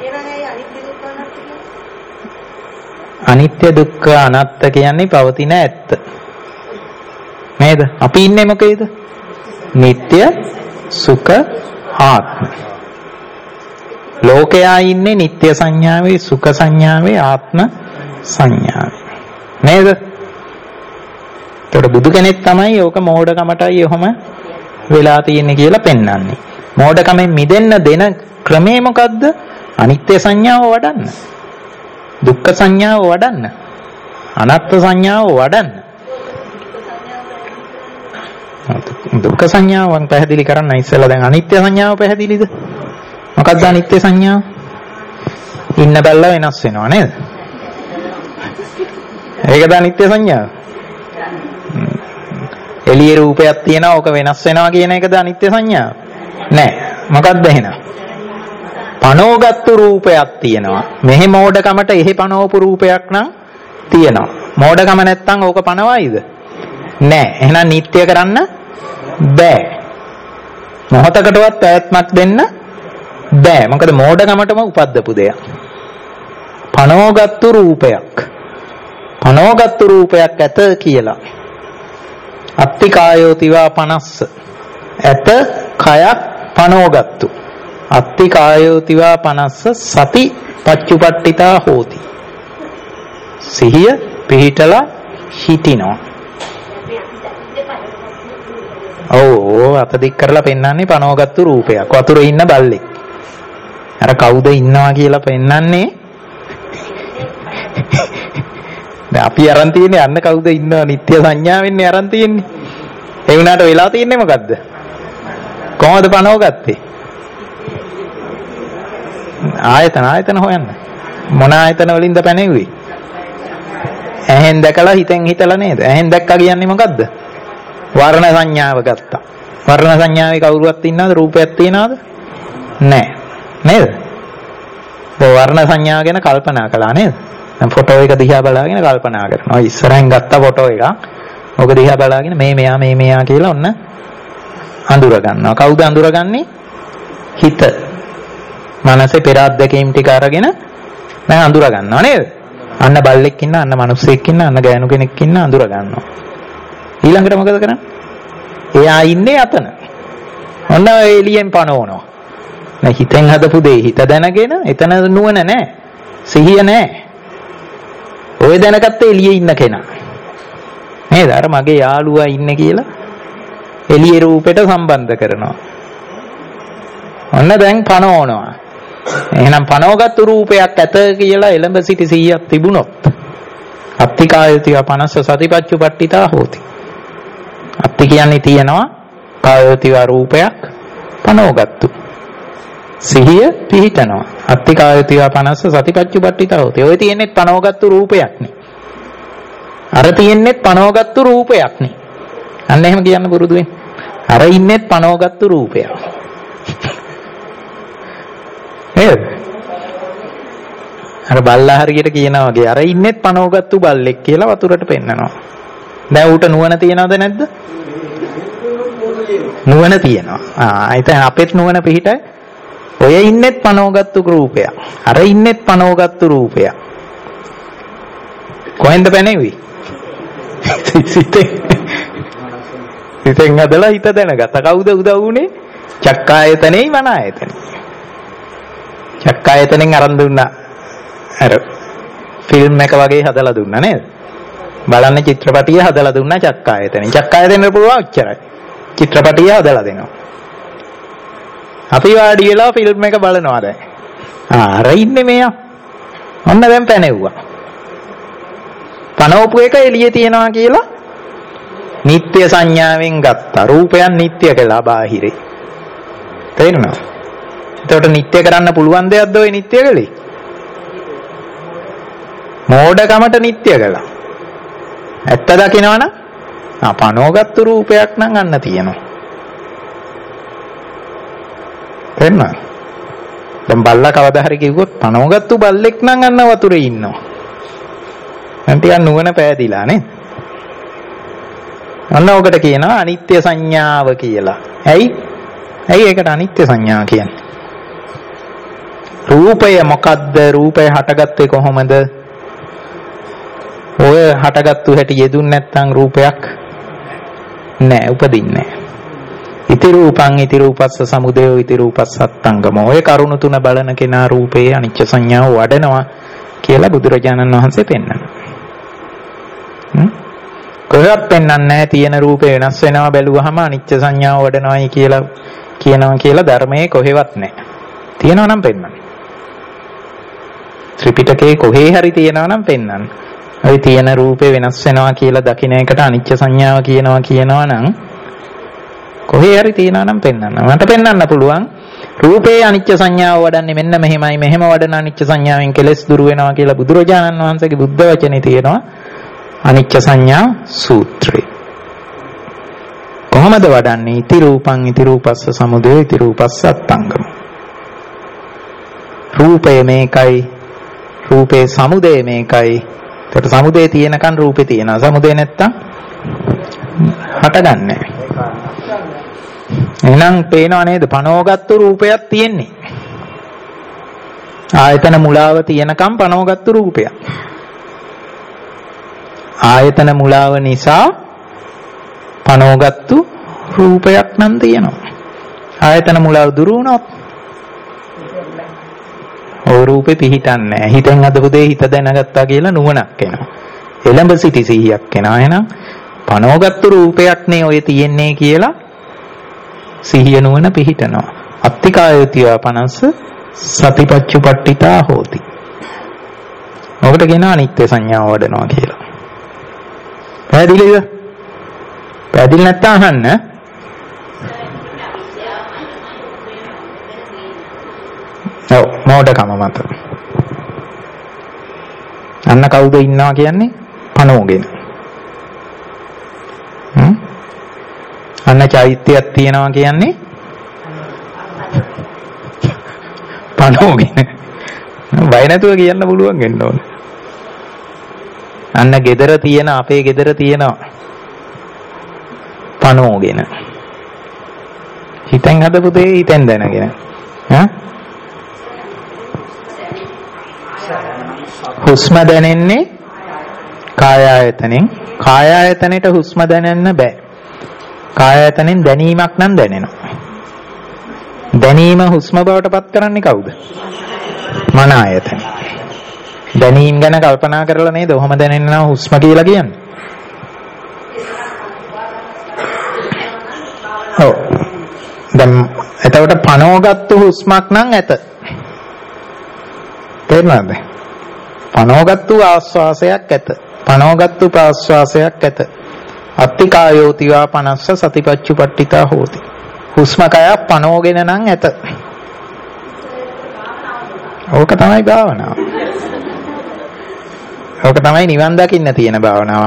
S1: අනිත්‍ය දුක්ඛ අනාත්ත කියන්නේ පවතින ඇත්ත. නේද? අපි ඉන්නේ මොකේද? නිට්ටය සුඛ ආත්ම. ලෝකයා ඉන්නේ නිට්ටය සංඥාවේ, සුඛ සංඥාවේ, ආත්ම සංඥාවේ. නේද? ඒතකොට බුදු කෙනෙක් තමයි ඕක මෝඩකමටයි ඔහොම වෙලා තියෙන්නේ කියලා පෙන්වන්නේ. මෝඩකමෙන් මිදෙන්න දෙන ක්‍රමය මොකද්ද? අනිත්‍ය සංඥාව වඩන්න. දුක්ඛ සංඥාව වඩන්න. අනාත්ම සංඥාව වඩන්න. දුක්ඛ සංඥාවන් පැහැදිලි කරන්න ඉස්සෙල්ලා දැන් අනිත්‍ය සංඥාව පැහැදිලිද? මොකක්ද අනිත්‍ය සංඥාව? ඉන්න බැලලා වෙනස් වෙනවා නේද? ඒකද අනිත්‍ය සංඥාව. එළියේ රූපයක් තියෙනවා ඕක වෙනස් වෙනවා කියන එකද අනිත්‍ය සංඥාව? නෑ. මොකක්ද එහෙනම්? පනෝගත්තු රූපයක් තියෙනවා. මෙහි මෝඩකමට එහෙ පනෝපු රූපයක් නම් තියෙනවා. මෝඩකම නැත්තම් ඕක පනවයිද? නෑ. එහෙනම් නිට්ටය කරන්න බෑ. මොහතකටවත් පැවැත්මක් දෙන්න බෑ. මොකද මෝඩකමටම උපද්දපු දෙයක්. පනෝගත්තු රූපයක්. පනෝගත්තු රූපයක් ඇත කියලා. අත්ති කායෝතිවා පනස්ස. ඇත කයක් පනෝගත්තු. අත්ති කායෝතිවා පනස්ස සති පච්චුපට්ඨිතා හෝති. සිහිය පිහිටලා හිටිනවා. ඔව් අත දික් කරලා පෙන්වන්නේ පනෝගත්තු රූපයක්. වතුරේ ඉන්න බල්ලෙක්. අර කවුද ඉන්නවා කියලා පෙන්වන්නේ. දැන් අපි අරන් තියෙන්නේ අන්න කවුද ඉන්නවා නිත්‍ය සංඥාවෙන්නේ අරන් තියෙන්නේ. ඒ වුණාට වෙලා තින්නේ මොකද්ද? කොහොමද පණව ගත්තේ? ආයතන ආයතන හොයන්න. මොන ආයතන වලින්ද පැනෙව්වේ? ඇහෙන් දැකලා හිතෙන් හිතලා නේද? ඇහෙන් දැක්කා කියන්නේ මොකද්ද? වර්ණ සංඥාව ගත්තා. වර්ණ සංඥාවේ කවුරුවත් ඉන්නවද? රූපයක් තියනවද? නැහැ. නේද? ඒ වර්ණ සංඥාව ගැන කල්පනා කළා නේද? දැන් ෆොටෝ එක දිහා බලාගෙන කල්පනා කරනවා. ඉස්සරහින් ගත්ත ෆොටෝ එක. ඔක දිහා බලාගෙන මේ මෙයා මේ මෙයා කියලා ඔන්න අඳුර ගන්නවා. කවුද අඳුරගන්නේ? හිත. මනසේ පෙර අත්දැකීම් ටික අරගෙන දැන් අඳුර ගන්නවා නේද? අන්න බල්ලෙක් ඉන්න, අන්න මිනිස්සෙක් ඉන්න, අන්න ගෑනු කෙනෙක් ඉන්න අඳුර ගන්නවා. ඊළඟට මොකද කරන්නේ? එයා ඉන්නේ අතන. ඔන්න එළියෙන් පනවනවා. දැන් හිතෙන් හදපු දේ හිත දැනගෙන එතන නුවණ නැහැ. සිහිය නැහැ. ඔය දැනගත්තේ එළියේ ඉන්න කෙනා. නේද? අර මගේ යාළුවා ඉන්නේ කියලා එළියේ රූපෙට සම්බන්ධ කරනවා. ඔන්න දැන් පනවනවා. එහෙනම් පනවගත්තු රූපයක් ඇත කියලා එළඹ සිටි සිහියක් තිබුණොත් අත්තිකායතිව පනස්ස සතිපච්චුපට්ඨිතා හෝති. අත්ති කියන්නේ තියෙනවා, කායතිව රූපයක් පනවගත්තු. සිහිය පිහිටනවා. අත්තිකායතිව පනස්ස සතිපච්චුපට්ඨිතා හෝති. ඔය තියෙන්නේ පනවගත්තු රූපයක් නේ. අර තියෙන්නේ පනවගත්තු රූපයක් නේ. අන්න එහෙම කියන්න පුරුදු වෙන්න. අර ඉන්නේ පනවගත්තු රූපයක්. නේද? අර බල්ලා හරියට කියනවා වගේ අර ඉන්නේ පනවගත්තු බල්ලෙක් කියලා වතුරට පෙන්නනවා. දැන් ඌට නුවණ තියනවද නැද්ද? නුවණ තියෙනවා. ආ එතන අපෙත් නුවණ පිහිටයි. ඔය ඉන්නේ පනවගත්තු රූපයක්. අර ඉන්නේ පනවගත්තු රූපයක්. කොහෙන්ද පැනෙවි? සිතෙන්. සිතෙන් හදලා හිත දැනගත්ත. කවුද උදව් වුනේ? චක්කායතනෙයි මන ආයතනෙයි. චක්කායතනෙන් අරන් දුන්නා. අර ෆිල්ම් එක වගේ හදලා දුන්නා නේද? බලන්න චිත්‍රපටිය හදලා දුන්නා චක්කායතනෙන්. චක්කායතනෙ පුළුවන් ඔච්චරයි. චිත්‍රපටිය හදලා දෙනවා. අපි වාඩි වෙලා ෆිල්ම් එක බලනවා දැන්. ආ අර ඉන්නේ මෙයා. ඔන්න දැන් පැනෙව්වා. පනෝපු එක එළියේ තියනවා කියලා නිත්‍ය සංඥාවෙන් ගත්තා. රූපයන් නිත්‍ය කියලා බාහිරේ. තේරෙනවද? එතකොට නිත්‍ය කරන්න පුළුවන් දෙයක්ද ඔය නිත්‍ය කලේ? මෝඩකමට නිත්‍ය කළා. ඇත්ත දකිනවනම් ආ පනෝගත්තු රූපයක් නම් අන්න තියෙනවා. තේරෙනවද? දැන් බල්ලා කවදා හරි කිව්වොත් පනෝගත්තු බල්ලෙක් නම් අන්න වතුරේ ඉන්නවා. දැන් ටිකක් නුවණ පෑදිලා නේ. අන්න ඔකට කියනවා අනිත්‍ය සංඥාව කියලා. ඇයි? ඇයි ඒකට අනිත්‍ය සංඥා කියන්නේ? රූපය මොකද්ද? රූපය හටගත්තේ කොහොමද? ඔය හටගත්තු හැටි යෙදුන් නැත්නම් රූපයක් නෑ, උපදින්නේ නෑ. ඉති රූපං ඉති රූපස්ස සමුදයෝ ඉති රූපස්ස අත්තංගමෝ. ඔය කරුණු තුන බලන කෙනා රූපයේ අනිත්‍ය සංඥාව වඩනවා කියලා බුදුරජාණන් වහන්සේ පෙන්නනවා. කොහෙවත් පෙන්වන්නේ නැහැ තියෙන රූපේ වෙනස් වෙනවා බැලුවහම අනිත්‍ය සංඥාව වඩනවායි කියලා කියනවා කියලා ධර්මයේ කොහෙවත් නැහැ. තියෙනවා නම් පෙන්වන්න. ත්‍රිපිටකයේ කොහේ හරි තියෙනවා නම් පෙන්වන්න. ওই තියෙන රූපේ වෙනස් වෙනවා කියලා දකින්න එකට අනිත්‍ය සංඥාව කියනවා කියනවා නම් කොහේ හරි තියෙනවා නම් පෙන්වන්න. මට පෙන්වන්න පුළුවන් රූපේ අනිත්‍ය සංඥාව වඩන්නේ මෙන්න මෙහෙමයි, මෙහෙම වඩන අනිත්‍ය සංඥාවෙන් කෙලෙස් දුරු වෙනවා කියලා බුදුරජාණන් වහන්සේගේ බුද්ධ වචනේ තියෙනවා අනිත්‍ය සංඥා සූත්‍රය. කොහොමද වඩන්නේ? ඉති රූපං ඉති රූපස්ස සමුදය ඉති රූපස්ස අත්තංගම. රූපය මේකයි, රූපේ සමුදය මේකයි. ඒකට සමුදය තියෙනකන් රූපේ තියෙනවා. සමුදය නැත්තම් හටගන්නේ නැහැ. එහෙනම් පේනව නේද? පනෝගත්තු රූපයක් තියෙන්නේ. ආයතන මුලාව තියෙනකම් පනෝගත්තු රූපයක්. ආයතන මුලාව නිසා පනෝගත්තු රූපයක් නම් තියෙනවා. ආයතන මුලාව දුරු වුණොත් ඔය රූපේ පිහිටන්නේ නැහැ. හිතෙන් හදපු දේ හිත දැනගත්තා කියලා නුවණක් එනවා. එළඹ සිටි සිහියක් එනවා. එහෙනම් පනෝගත්තු රූපයක් නේ ඔය තියෙන්නේ කියලා සිහිය නුවණ පිහිටනවා. අත්තිකායතිව පනස්ස සතිපච්චුපට්ඨිතා හෝති. ඔකට කියනවා අනිත්‍ය සංඥාව වඩනවා කියලා. පැහැදිලිද? පැහැදිලි නැත්නම් අහන්න. ඔව් මොඩකම මත. අන්න කවුද ඉන්නවා කියන්නේ? පනෝගෙන. හ්ම්. අන්න චෛත්‍යයක් තියනවා කියන්නේ පනෝගෙන. බය නැතුව කියන්න පුළුවන් වෙන්න ඕනේ. අන්න gedara තියෙන අපේ gedara තියෙනවා පනෝගෙන. හිතෙන් හදපු දේ හිතෙන් දැනගෙන. හා? හුස්ම දැනෙන්නේ කාය ආයතනෙන්. කාය ආයතනෙට හුස්ම දැනෙන්න බෑ. කාය ආයතනෙන් දැනීමක් නම් දැනෙනවා. දැනීම හුස්ම බවට පත් කරන්නේ කවුද? මන ආයතන. දැනීම ගැන කල්පනා කරලා නේද ඔහොම දැනෙනවා හුස්ම කියලා කියන්නේ. ඔව්. දැන් එතකොට පනෝගත්තු හුස්මක් නම් ඇත. තේරුණාද? පනෝගත්තු ආස්වාසයක් ඇත. පනෝගත්තු ප්‍රාස්වාසයක් ඇත. අත්තිකායෝතිවා පනස්ස සතිපච්චුපට්ඨිතා හෝති. හුස්ම කය පනෝගෙන නම් ඇත. ඕක තමයි භාවනාව. ඕක තමයි නිවන් දකින්න තියෙන භාවනාව.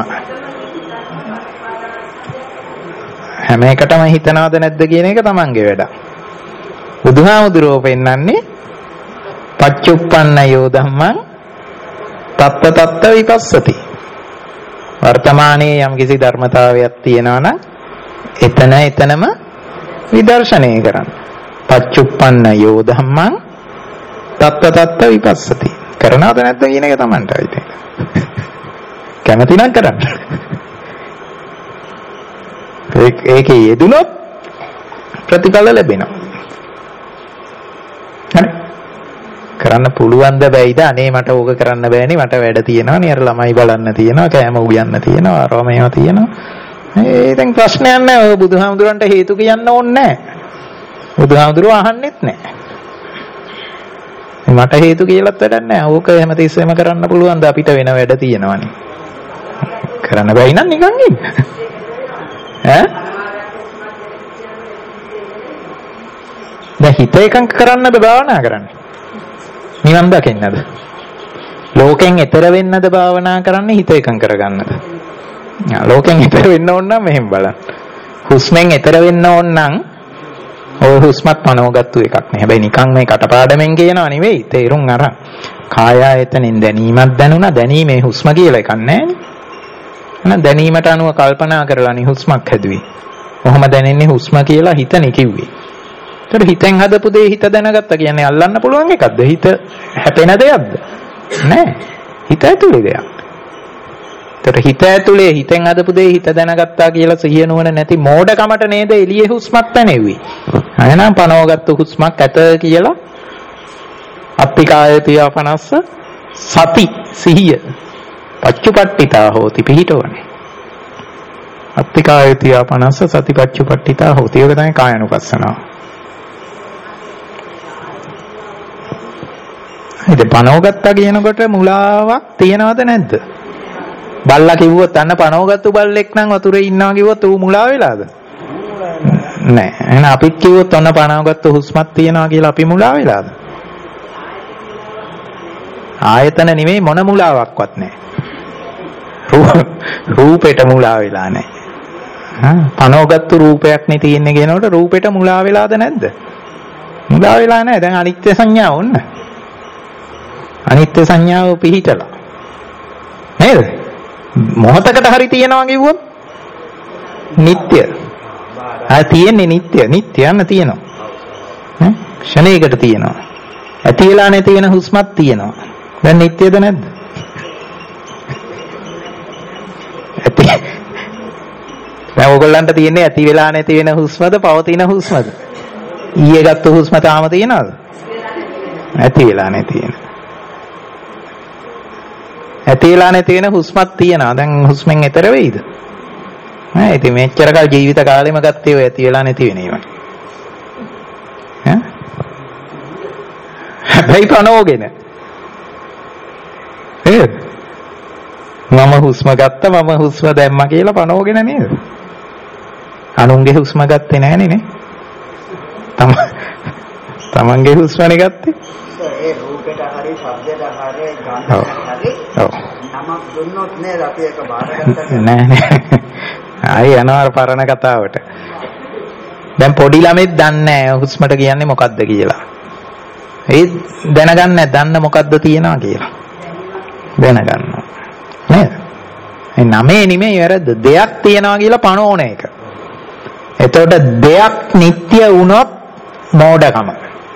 S1: හැම එකටම හිතනවද නැද්ද කියන එක තමන්ගේ වැඩ. බුදුහාමුදුරුවෝ පෙන්නන්නේ පච්චුප්පන්නයෝ ධම්මං තත්ත තත්ත විපස්සති. වර්තමානයේ යම් කිසි ධර්මතාවයක් තියෙනවා නම් එතන එතනම විදර්ශනය කරන්න. පච්චුප්පන්නයෝ ධම්මං තත්ත තත්ත විපස්සති. කරනවද නැද්ද කියන එක තමන්ට අයිති. කැමති නම් කරන්න. ඒකේ යෙදුනොත් ප්‍රතිඵල ලැබෙනවා. හරි. කරන්න පුළුවන් ද බැයිද? අනේ මට ඕක කරන්න බෑනේ, මට වැඩ තියෙනවා නේ, අර ළමයි බලන්න තියෙනවා, කෑම උයන්න තියෙනවා, අරව මේවා තියෙනවා. ඒ දැන් ප්‍රශ්නයක් නැහැ. ඔය බුදුහාමුදුරන්ට හේතු කියන්න ඕනේ නැහැ. බුදුහාමුදුරුවෝ අහන්නෙත් නැහැ. මට හේතු කියලාත් වැඩක් නැහැ. ඕක හැමතිස්සෙම කරන්න පුළුවන් ද? අපිට වෙන වැඩ තියෙනවානේ. කරන්න බැයි නම් නිකන් ඉන්න. ඈ? දැන් හිත එකඟ කරන්නද භාවනා කරන්නේ? නිවන් දකින්නද? ලෝකෙන් එතර වෙන්නද භාවනා කරන්නේ? හිත එකඟ කරගන්නද? ලෝකෙන් එතර වෙන්න ඕන නම් මෙහෙම බලන්න. හුස්මෙන් එතර වෙන්න ඕන නම් ඔය හුස්මත් පනවගත්තු එකක් නේ. හැබැයි නිකන් මේ කටපාඩමෙන් කියනවා නෙවෙයි. තේරුම් අරන්. කාය ආයතනෙන් දැනීමක් දැනුණා. දැනීමේ හුස්ම කියලා එකක් නැහැ. එහෙනම් දැනීමට අනුව කල්පනා කරලානේ හුස්මක් හැදුවේ. කොහොම දැනෙන්නේ හුස්ම කියලා හිතනේ කිව්වේ. ඒතර හිතෙන් හදපු දේ හිත දැනගත්තා කියන්නේ අල්ලන්න පුළුවන් එකක්ද? හිත හැපෙන දෙයක්ද? නෑ. හිත ඇතුලේ දෙයක්. ඒතර හිත ඇතුලේ හිතෙන් හදපු දේ හිත දැනගත්තා කියලා සිහිය නුවණ නැති මෝඩකමට නේද එළියේ හුස්මක් පැනෙව්වේ. එහෙනම් පනවගත්තු හුස්මක් ඇත කියලා අප්පිකායතිය පනස්ස සති සිහිය පච්චුපට්ඨිතා හෝති පිහිටවන්නේ. අත්තිකායතිය පනස්ස සතිපච්චුපට්ඨිතා හෝති. ඒක තමයි කායනුපස්සනාව. ඉතින් පනවගත්තා කියනකොට මුලාවක් තියනවද නැද්ද? බල්ලා කිව්වොත් අන්න පනවගත්තු බල්ලෙක් නම් වතුරේ ඉන්නවා කිව්වොත් ඌ මුලා වෙලාද? නෑ. එහෙනම් අපිත් කිව්වොත් ඔන්න පනවගත්තු හුස්මක් තියනවා කියලා අපි මුලා වෙලාද? ආයතන නෙමෙයි මොන මුලාවක්වත් නැහැ. රූපෙට මුලා වෙලා නැහැ. හා පනවගත්තු රූපයක් නේ තියෙන්නේ කියනකොට රූපෙට මුලා වෙලාද නැද්ද? මුලා වෙලා නැහැ. දැන් අනිත්‍ය සංඥාව ඔන්න. අනිත්‍ය සංඥාව පිහිටලා. නේද? මොහතකට හරි තියනවා කිව්වොත් නිට්ටය. ආ තියෙන්නේ නිට්ටය. නිට්ටය යන්න තියෙනවා. ඈ ක්ෂණයකට තියෙනවා. ඇති වෙලා නැති වෙන හුස්මක් තියෙනවා. දැන් නිට්ටයද නැද්ද? ඇති. දැන් ඕගොල්ලන්ට තියෙන්නේ ඇති වෙලා නැති වෙන හුස්මද පවතින හුස්මද? ඊයේ ගත්ත හුස්ම තාම තියෙනවද? ඇති වෙලා නැති වෙන. ඇති වෙලා නැති වෙන හුස්මක් තියෙනවා. දැන් හුස්මෙන් එතර වෙයිද? නෑ. ඉතින් මෙච්චර කල් ජීවිත කාලෙම ගත්තේ ඔය ඇති වෙලා නැති වෙන ඒවා. ඈ? හැබැයි පනෝගෙන. නේද? මම හුස්ම ගත්තා මම හුස්ම දැම්මා කියලා පනෝගෙන නේද? අනුන්ගේ හුස්ම ගත්තේ නෑනේ නේ. තම තමන්ගේ හුස්මනේ ගත්තේ.
S2: ඒ රූපයට හරි ශබ්දයට හරි ගන්නට හරි ඔව් නමක් දුන්නොත් නේද අපි ඒක බාරගත්තා
S1: නෑ නෑ ආයි යනවා පරණ කතාවට. දැන් පොඩි ළමෙක් දන්නේ නෑ හුස්මට කියන්නේ මොකද්ද කියලා. ඒ දැනගන්නේ නැහැ දන්න මොකද්ද තියනවා කියලා. දැනගන්නවා නේද? ඒ නමේ නෙමෙයි වැරද්ද. දෙයක් තියනවා කියලා පණෝන එක. එතකොට දෙයක් නිට්ටය වුණොත් මෝඩකම.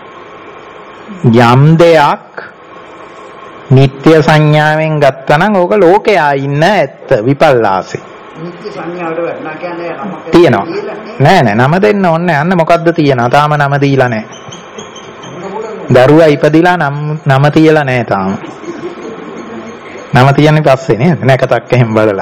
S1: යම් දෙයක් නිට්ටය සංඥාවෙන් ගත්තා නම් ඕක ලෝකයා ඉන්න ඇත්ත විපල්ලාසේ.
S2: නිත්‍ය සංඥාවට වටනා කියන්නේ නම
S1: තියෙනවා. නෑ නෑ නම දෙන්න ඕනේ. අන්න මොකද්ද තියෙනවා? තාම නම දීලා නෑ. දරුවා ඉපදිලා නම් නම තියලා නෑ තාම. නම තියන්නේ පස්සේ නේද? නැකතක් එහෙම බලලා.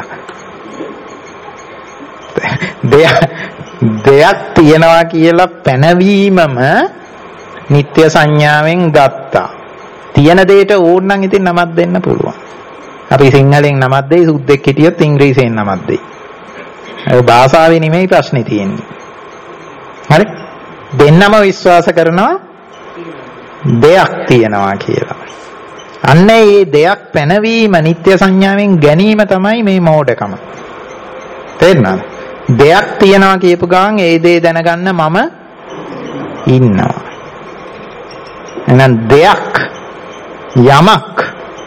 S1: දෙයක් දෙයක් තියනවා කියලා පැනවීමම නිත්‍ය සංඥාවෙන් ගත්තා. තියෙන දෙයට ඕන නම් ඉතින් නමක් දෙන්න පුළුවන්. අපි සිංහලෙන් නමක් දෙයි, සුද්දෙක් හිටියොත් ඉංග්‍රීසියෙන් නමක් දෙයි. ඒ භාෂාවේ නෙමෙයි ප්‍රශ්නේ තියෙන්නේ. හරි? දෙන්නම විශ්වාස කරනවා දෙයක් තියනවා කියලා. අන්න ඒ දෙයක් පැනවීම නිත්‍ය සංඥාවෙන් ගැනීම තමයි මේ මෝඩකම. තේරුණාද? දෙයක් තියනවා කියපු ගමන් ඒ දේ දැනගන්න මම ඉන්නවා. එහෙනම් දෙයක් යමක්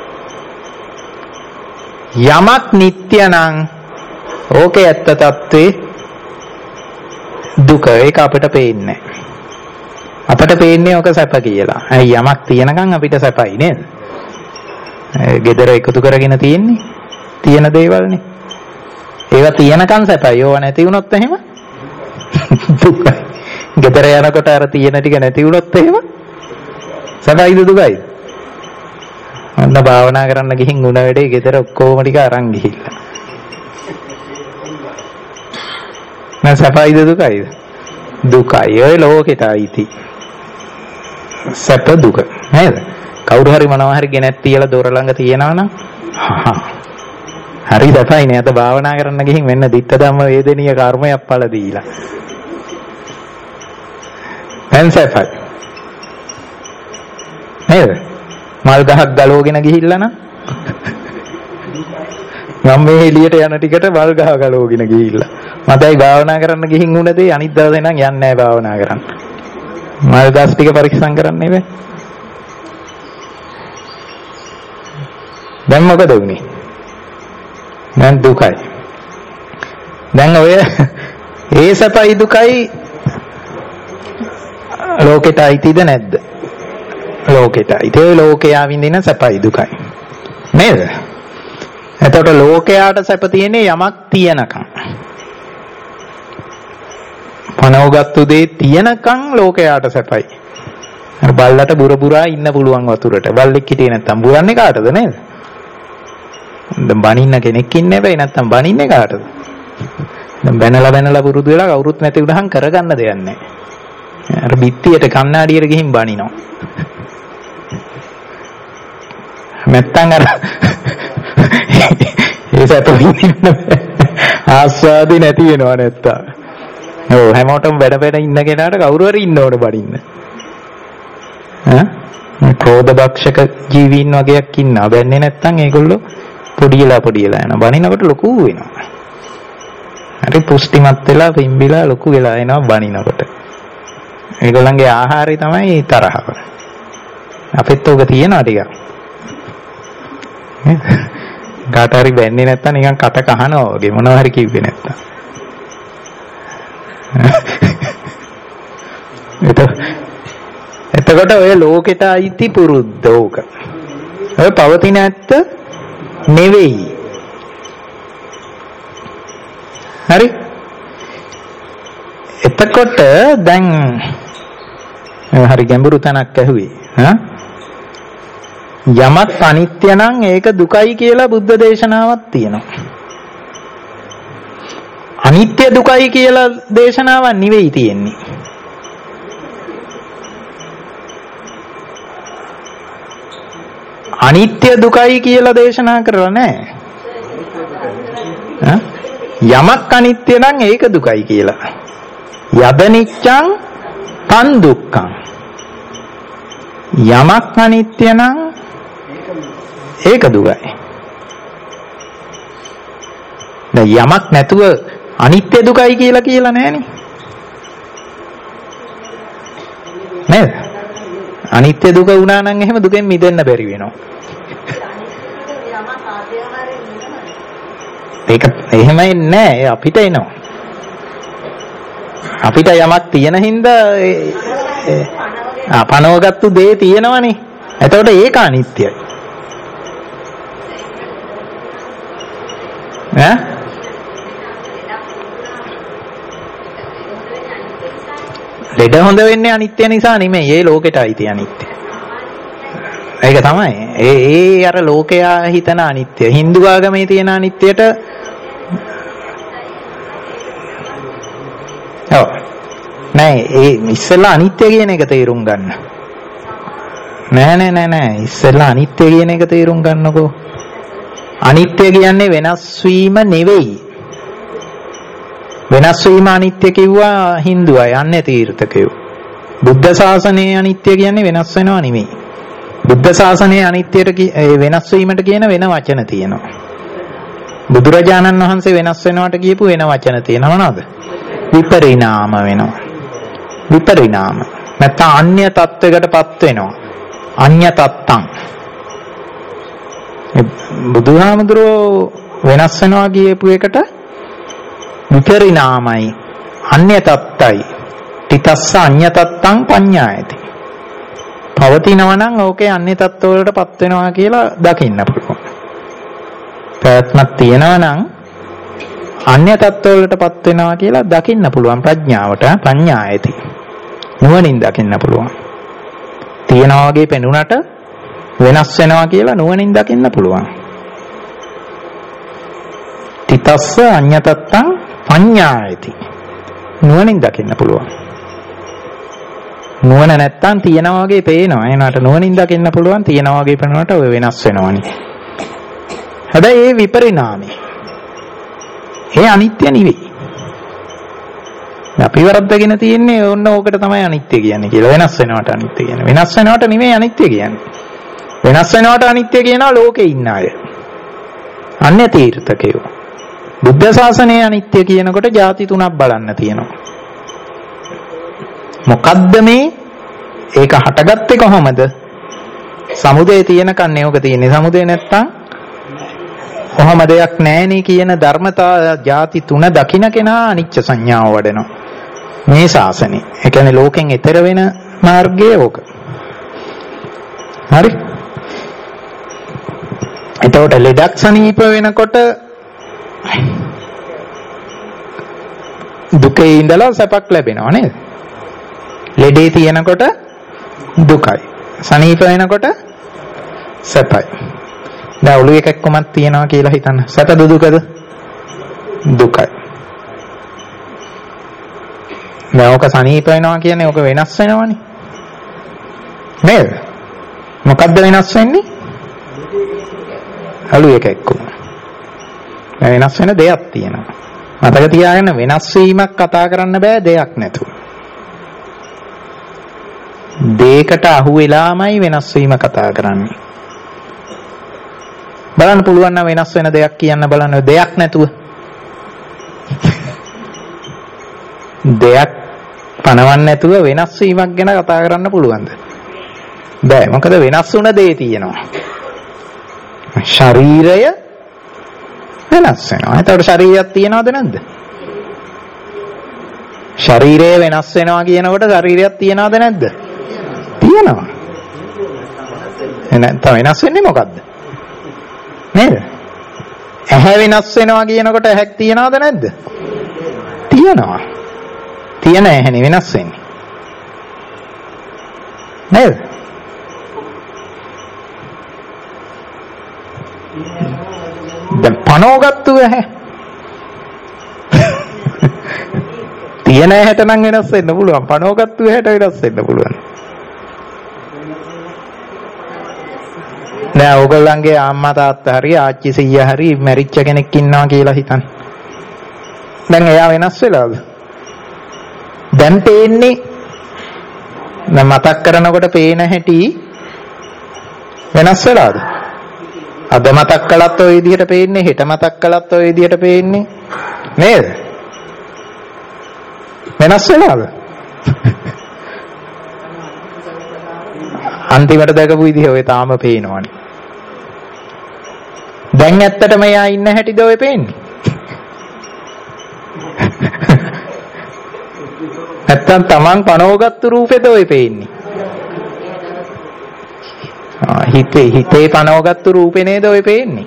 S1: යමක් නිට්ටය නම් ඕකේ ඇත්ත తත්වේ දුක. ඒක අපිට පේන්නේ අපිට පේන්නේ ඕක සැප කියලා. ඇයි යමක් තියනකම් අපිට සැපයි නේද? ගෙදර එකතු කරගෙන තියෙන්නේ තියෙන දේවල්නේ. ඒවා තියනකම් සැපයි. ඕවා නැති වුණොත් එහෙම දුකයි. ගෙදර යනකොට අර තියෙන ටික නැති වුණොත් එහෙම සැපයිද දුකයිද? අන්න භාවනා කරන්න ගිහින් උණ වැඩේ ගෙදර ඔක්කොම ටික අරන් ගිහිල්ලා. නැ සැපයිද දුකයිද? දුකයි. ඔය ලෝකෙට අයිති. සැප දුක නේද? කවුරු හරි මොනවා හරි ගෙනත් තියලා දොර ළඟ තියනවා නම් හරි දතයි නේ. අත භාවනා කරන්න ගිහින් වෙන්න ditta ධම්ම වේදනීය කර්මයක් පළ දීලා. දැන් සැපයි. නේද? මල් ගහක් ගලවගෙන ගිහිල්ලා නම් මම මේ එළියට යන ටිකට මල් ගහ ගලවගෙන ගිහිල්ලා. මතයි භාවනා කරන්න ගිහින් උන දේ අනිත් දවසේ නම් යන්නේ නැහැ භාවනා කරන්න. මල් ගස් ටික පරීක්ෂා කරන්න ඉබේ. දැන් මොකද වුනේ? දැන් දුකයි. දැන් ඔය ඒ සැපයි දුකයි ලෝකෙට අයිතිද නැද්ද? ලෝකෙටයි. ඒ ලෝකයා විඳින සැපයි දුකයි. නේද? එතකොට ලෝකයාට සැප තියෙන්නේ යමක් තියනකම්. පනවගත්තු දේ තියනකම් ලෝකයාට සැපයි. අර බල්ලට බුර බුරා ඉන්න පුළුවන් වතුරට. බල්ලෙක් හිටියේ නැත්තම් බුරන්නේ කාටද නේද? දැන් බනින්න කෙනෙක් ඉන්නේ බෑ නැත්තම් බනින්නේ කාටද? දැන් බැනලා බැනලා පුරුදු වෙලා කවුරුත් නැති උනහන් කරගන්න දෙයක් නැහැ. අර බිත්තියට කණ්ණාඩියට ගිහින් බනිනවා. නැත්තම් අර ඒ සතුටින් ආස්වාදේ නැති වෙනවා නැත්තම්. ඔව් හැමෝටම වැඩ වැඩ ඉන්න කෙනාට කවුරු හරි ඉන්න ඕන බඩින්න. ඈ ක්‍රෝධ භක්ෂක ජීවීන් වගේක් ඉන්නවා. බැන්නේ නැත්තම් ඒගොල්ලෝ පොඩියලා පොඩියලා යනවා. බනිනකොට ලොකු වෙනවා. හරි පුෂ්ටිමත් වෙලා පිම්බිලා ලොකු වෙලා එනවා බනිනකොට. ඒගොල්ලන්ගේ ආහාරය තමයි තරහව. අපිත් ඔක තියෙනවා ටිකක්. කාට හරි බැන්නේ නැත්තම් නිකන් කට කහනවා වගේ මොනවා හරි කිව්වේ නැත්තම්. එතකොට ඔය ලෝකෙට අයිති පුරුද්ද ඕක. ඔය පවතින ඇත්ත නෙවෙයි. හරි? එතකොට දැන් හරි ගැඹුරු තැනක් ඇහුවේ. හා? යමක් අනිත්‍ය නම් ඒක දුකයි කියලා බුද්ධ දේශනාවක් තියෙනවා. අනිත්‍ය දුකයි කියලා දේශනාවක් නෙවෙයි තියෙන්නේ. අනිත්‍ය දුකයි කියලා දේශනා කරලා නැහැ. යමක් අනිත්‍ය නම් ඒක දුකයි කියලා. යද නිච්ඡං තන් දුක්ඛං. යමක් අනිත්‍ය නම් ඒක දුකයි. දැන් යමක් නැතුව අනිත්‍ය දුකයි කියලා කියලා නෑනේ. නේද? අනිත්‍ය දුක වුණා නම් එහෙම දුකෙන් මිදෙන්න බැරි වෙනවා. ඒක එහෙමයි නෑ. අපිට එනවා. අපිට යමක් තියෙන හින්දා ආ පනවගත්තු දේ තියෙනවනේ. එතකොට ඒක අනිත්‍යයි. ඈ? ලෙඩ හොඳ වෙන්නේ අනිත්‍ය නිසා නෙමෙයි. ඒ ලෝකෙට අයිති අනිත්‍ය. ඒක තමයි. ඒ ඒ අර ලෝකයා හිතන අනිත්‍ය. Hindu ආගමේ තියෙන අනිත්‍යයට ඔව්. නෑ ඒ ඉස්සෙල්ලා අනිත්‍ය කියන එක තේරුම් ගන්න. නෑ නෑ නෑ නෑ ඉස්සෙල්ලා අනිත්‍ය කියන එක තේරුම් ගන්නකෝ. අනිත්‍ය කියන්නේ වෙනස් වීම නෙවෙයි. වෙනස් වීම අනිත්‍ය කිව්වා Hindu අය යන්නේ තීර්ථකයෝ. බුද්ධ ශාසනයේ අනිත්‍ය කියන්නේ වෙනස් වෙනවා නෙවෙයි. බුද්ධ ශාසනයේ අනිත්‍යයට වෙනස් වීමට කියන වෙන වචන තියෙනවා. බුදුරජාණන් වහන්සේ වෙනස් වෙනවට කියපු වෙන වචන තියෙනවා නේද? විපරිණාම වෙනවා. විපරිණාම. නැත්නම් අන්‍ය තත්වයකටපත් වෙනවා. අන්‍ය තත්තං. බුදුහාමුදුරුවෝ වෙනස් වෙනවා කියපු එකට විපරිණාමයි අන්‍ය තත්තයි. තිතස්ස අන්‍ය තත්තං පඤ්ඤායති. පවතිනවා නම් ඕකේ අන්‍ය තත්ත්ව වලටපත් වෙනවා කියලා දකින්න පුළුවන්. ප්‍රයත්නක් තියනවා නම් අන්‍ය තත්ත්ව වලටපත් වෙනවා කියලා දකින්න පුළුවන් ප්‍රඥාවට පඤ්ඤායති. නුවණින් දකින්න පුළුවන්. තියනවා වගේ පෙනුනට වෙනස් වෙනවා කියලා නුවණින් දකින්න පුළුවන්. තිතස්ස අඤ්ඤතත්තං පඤ්ඤායති. නුවණින් දකින්න පුළුවන්. නුවණ නැත්තම් තියනවා වගේ පේනවා. එනකට නුවණින් දකින්න පුළුවන් තියනවා වගේ පේනකොට ඔය වෙනස් වෙනවනේ. හැබැයි ඒ විපරිණාමය. ඒ අනිත්‍ය නෙවෙයි. අපි වරද්දගෙන තියෙන්නේ ඕන්න ඕකට තමයි අනිත්‍ය කියන්නේ කියලා. වෙනස් වෙනවට අනිත්‍ය කියන්නේ. වෙනස් වෙනවට නෙමෙයි අනිත්‍ය කියන්නේ. වෙනස් වෙනවට අනිත්‍ය කියනවා ලෝකේ ඉන්න අය. අන්‍ය තීර්ථකයෝ. බුද්ධ ශාසනයේ අනිත්‍ය කියනකොට ಜಾති තුනක් බලන්න තියෙනවා. මොකද්ද මේ? ඒක හටගත්තේ කොහොමද? සමුදේ තියෙනකන් නේක තියෙන්නේ. සමුදේ නැත්තම් කොහොම දෙයක් නැහෙනේ කියන ධර්මතා ಜಾති තුන දකින්න කෙනා අනිච්ච සංඥාව වඩනවා. මේ ශාසනේ. ඒ කියන්නේ ලෝකෙන් එතර වෙන මාර්ගය ඕක. හරි? එතකොට ලෙඩක් සනීප වෙනකොට දුකේ ඉඳලා සැපක් ලැබෙනවා නේද? ලෙඩේ තියෙනකොට දුකයි. සනීප වෙනකොට සැපයි. දැන් ඔළුවේ කැක්කමක් තියනවා කියලා හිතන්න. සැපද දුකද? දුකයි. දැන් ඔක සනීප වෙනවා කියන්නේ ඔක වෙනස් වෙනවනේ. නේද? මොකද්ද වෙනස් වෙන්නේ? ඔළුවේ කැක්කම. දැන් වෙනස් වෙන දෙයක් තියෙනවා. මතක තියාගන්න වෙනස් වීමක් කතා කරන්න බෑ දෙයක් නැතුව. දෙයකට අහු වෙලාමයි වෙනස් වීම කතා කරන්නේ. බලන්න පුළුවන් නම් වෙනස් වෙන දෙයක් කියන්න බලන්න දෙයක් නැතුව. දෙයක් පනවන්න නැතුව වෙනස් වීමක් ගැන කතා කරන්න පුළුවන්ද? බෑ. මොකද වෙනස් වුණ දේ තියෙනවා. ශරීරය වෙනස් වෙනවා. එතකොට ශරීරයක් තියනවද නැද්ද? ශරීරය වෙනස් වෙනවා කියනකොට ශරීරයක් තියනවද නැද්ද? තියෙනවා. නැත්නම් වෙනස් වෙන්නේ මොකද්ද? නේද? ඇහැ වෙනස් වෙනවා කියනකොට ඇහැක් තියනවද නැද්ද? තියෙනවා. තියෙන ඇහැනේ වෙනස් වෙන්නේ. නේද? දැන් පනෝගත්තු ඇහැ. තියෙන ඇහැට නම් වෙනස් වෙන්න පුළුවන්. පනෝගත්තු ඇහැට වෙනස් වෙන්න පුළුවන්. දැන් ඕගොල්ලන්ගේ අම්මා තාත්තා හරි ආච්චි සීයා හරි මැරිච්ච කෙනෙක් ඉන්නවා කියලා හිතන්න. දැන් එයා වෙනස් වෙලාද? දැන් පේන්නේ දැන් මතක් කරනකොට පේන හැටි වෙනස් වෙලාද? අද මතක් කළත් ඔය විදිහට පේන්නේ, හෙට මතක් කළත් ඔය විදිහට පේන්නේ නේද? වෙනස් වෙලාද? අන්තිමට දැකපු විදිහ ඔය තාම පේනවනේ. දැන් ඇත්තටම එයා ඉන්න හැටිද ඔය පේන්නේ? නැත්තම් Taman පනවගත්තු රූපෙද ඔය පේන්නේ? ආ හිතේ හිතේ පනවගත්තු රූපේ නේද ඔය පේන්නේ?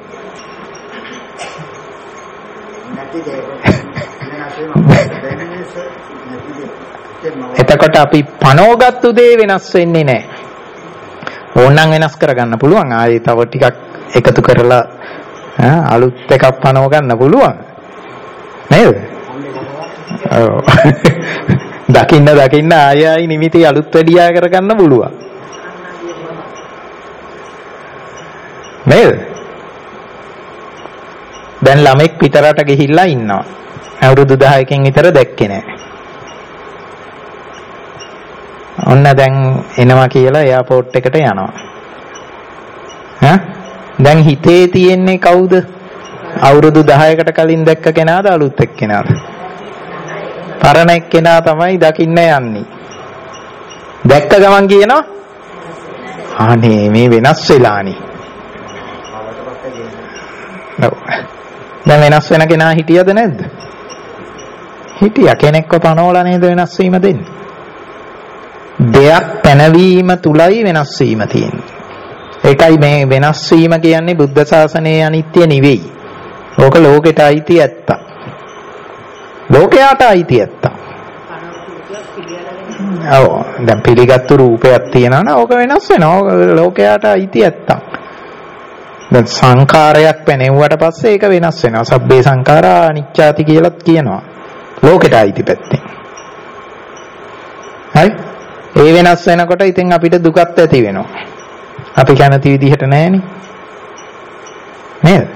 S1: එතකොට අපි පනවගත්තු දේ වෙනස් වෙන්නේ නැහැ. ඕනනම් වෙනස් කරගන්න පුළුවන්. ආයේ තව ටිකක් එකතු කරලා අලුත් එකක් පනව ගන්න පුළුවන්. නේද? ඔව්. දකින්න දකින්න ආය ආයි නිමිති අලුත් වැඩියා කරගන්න පුළුවන්. නේද? දැන් ළමෙක් පිටරට ගිහිල්ලා ඉන්නවා. අවුරුදු දහයකින් විතර දැක්කේ නැහැ. ඔන්න දැන් එනවා කියලා එයාපෝට් එකට යනවා. ඈ දැන් හිතේ තියෙන්නේ කවුද? අවුරුදු දහයකට කලින් දැක්ක කෙනාද අලුත් එක්කෙනාද? පරණ එක්කෙනා තමයි දකින්න යන්නේ. දැක්ක ගමන් කියනවා අනේ මේ වෙනස් වෙලානේ. දැන් වෙනස් වෙන කෙනා හිටියද නැද්ද? හිටියා. කෙනෙක්ව පනවලා නේද වෙනස් වීම දෙන්නේ. දෙයක් පැනවීම තුලයි වෙනස් වීම තියෙන්නේ. ඒකයි මේ වෙනස් වීම කියන්නේ බුද්ධ ශාසනයේ අනිත්‍ය නෙවෙයි. ඕක ලෝකෙට අයිති ඇත්ත. ලෝකයට අයිති ඇත්ත. ඔව් දැන් පිළිගත්තු රූපයක් තියෙනවා නම් ඕක වෙනස් වෙනවා. ලෝකයට අයිති ඇත්ත. දැන් සංඛාරයක් පැනෙව්වට පස්සේ ඒක වෙනස් වෙනවා. සබ්බේ සංඛාරා අනිච්චාති කියලාත් කියනවා. ලෝකෙට අයිති පැත්තෙන්. හරි? ඒ වෙනස් වෙනකොට ඉතින් අපිට දුකත් ඇති වෙනවා. අපි කැමති විදිහට නැහෙනේ. නේද?